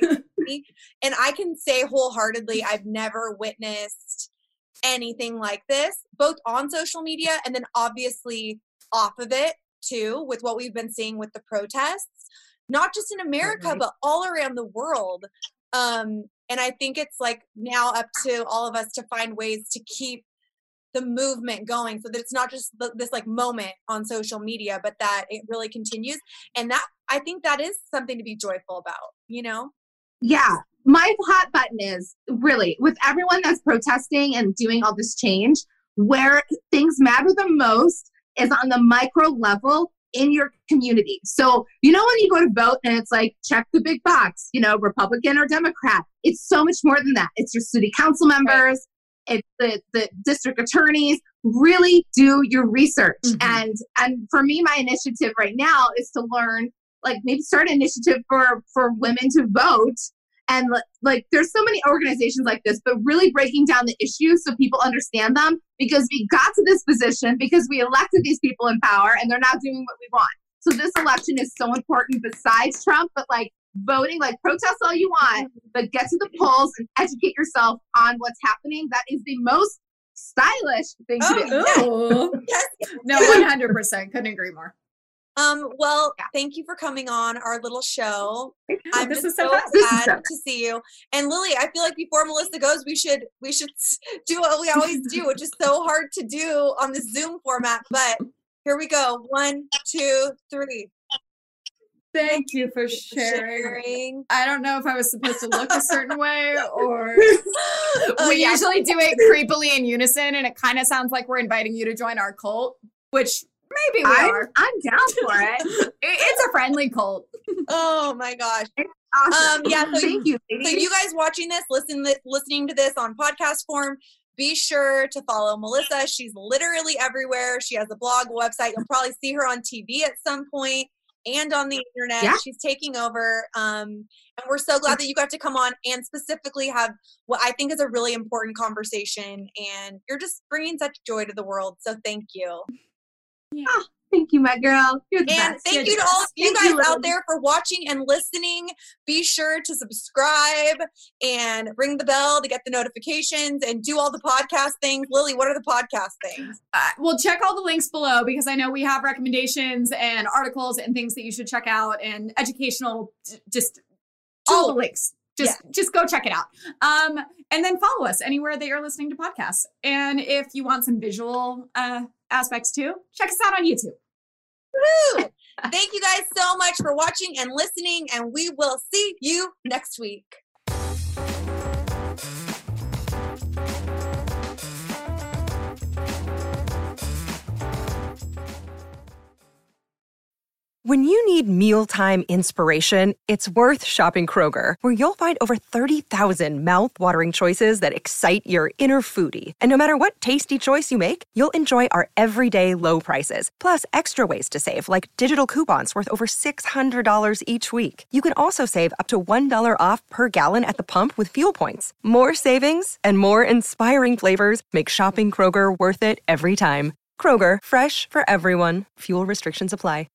And I can say wholeheartedly, I've never witnessed anything like this, both on social media and then obviously off of it too, with what we've been seeing with the protests, not just in America, Right. but all around the world. Um, and I think it's like now up to all of us to find ways to keep the movement going so that it's not just the, this like moment on social media, but that it really continues. And that, I think that is something to be joyful about, you know? Yeah. My hot button is really with everyone that's protesting and doing all this change, where things matter the most is on the micro level in your community. So, you know, when you go to vote and it's like, check the big box, you know, Republican or Democrat, it's so much more than that. It's your city council members, right. It's the, the district attorneys. Really do your research. Mm-hmm. And, and for me, my initiative right now is to learn, like maybe start an initiative for, for women to vote. And like, there's so many organizations like this, but really breaking down the issues so people understand them, because we got to this position because we elected these people in power and they're not doing what we want. So this election is so important besides Trump, but like voting, like protest all you want, but get to the polls and educate yourself on what's happening. That is the most stylish thing Oh, to do. yeah. Ooh. Yes. No, one hundred percent. Couldn't agree more. Um, well, Yeah. thank you for coming on our little show. Yeah, I'm this just is so so fun. This is glad so- to see you. And Lily, I feel like before Melissa goes, we should we should s- do what we always do, which is so hard to do on this Zoom format. But here we go. One, two, three. Thank you for sharing. Sharing. I don't know if I was supposed to look a certain way or Oh, we yeah. usually do it creepily in unison and it kind of sounds like we're inviting you to join our cult, which maybe we I'm, are. I'm down for it. It- It's a friendly cult. Oh my gosh. Awesome. Um, yeah, so Thank you. So ladies. you guys watching this, listen, listening to this on podcast form, be sure to follow Melissa. She's literally everywhere. She has a blog, a website. You'll probably see her on T V at some point and on the internet. Yeah. She's taking over. Um, and we're so glad that you got to come on and specifically have what I think is a really important conversation. And you're just bringing such joy to the world. So thank you. Yeah. Oh, Thank you, my girl. You're the and best. thank You're you the to all best. of you Thank guys you, out there for watching and listening. Be sure to subscribe and ring the bell to get the notifications and do all the podcast things. Lily, what are the podcast things? Uh, well, check all the links below because I know we have recommendations and articles and things that you should check out and educational, just all the links. Just, yeah. just go check it out. Um, and then follow us anywhere that you're listening to podcasts. And if you want some visual uh, aspects too, check us out on YouTube. Woo! Thank you guys so much for watching and listening, and we will see you next week. When you need mealtime inspiration, it's worth shopping Kroger, where you'll find over thirty thousand mouth-watering choices that excite your inner foodie. And no matter what tasty choice you make, you'll enjoy our everyday low prices, plus extra ways to save, like digital coupons worth over six hundred dollars each week. You can also save up to one dollar off per gallon at the pump with fuel points. More savings and more inspiring flavors make shopping Kroger worth it every time. Kroger, fresh for everyone. Fuel restrictions apply.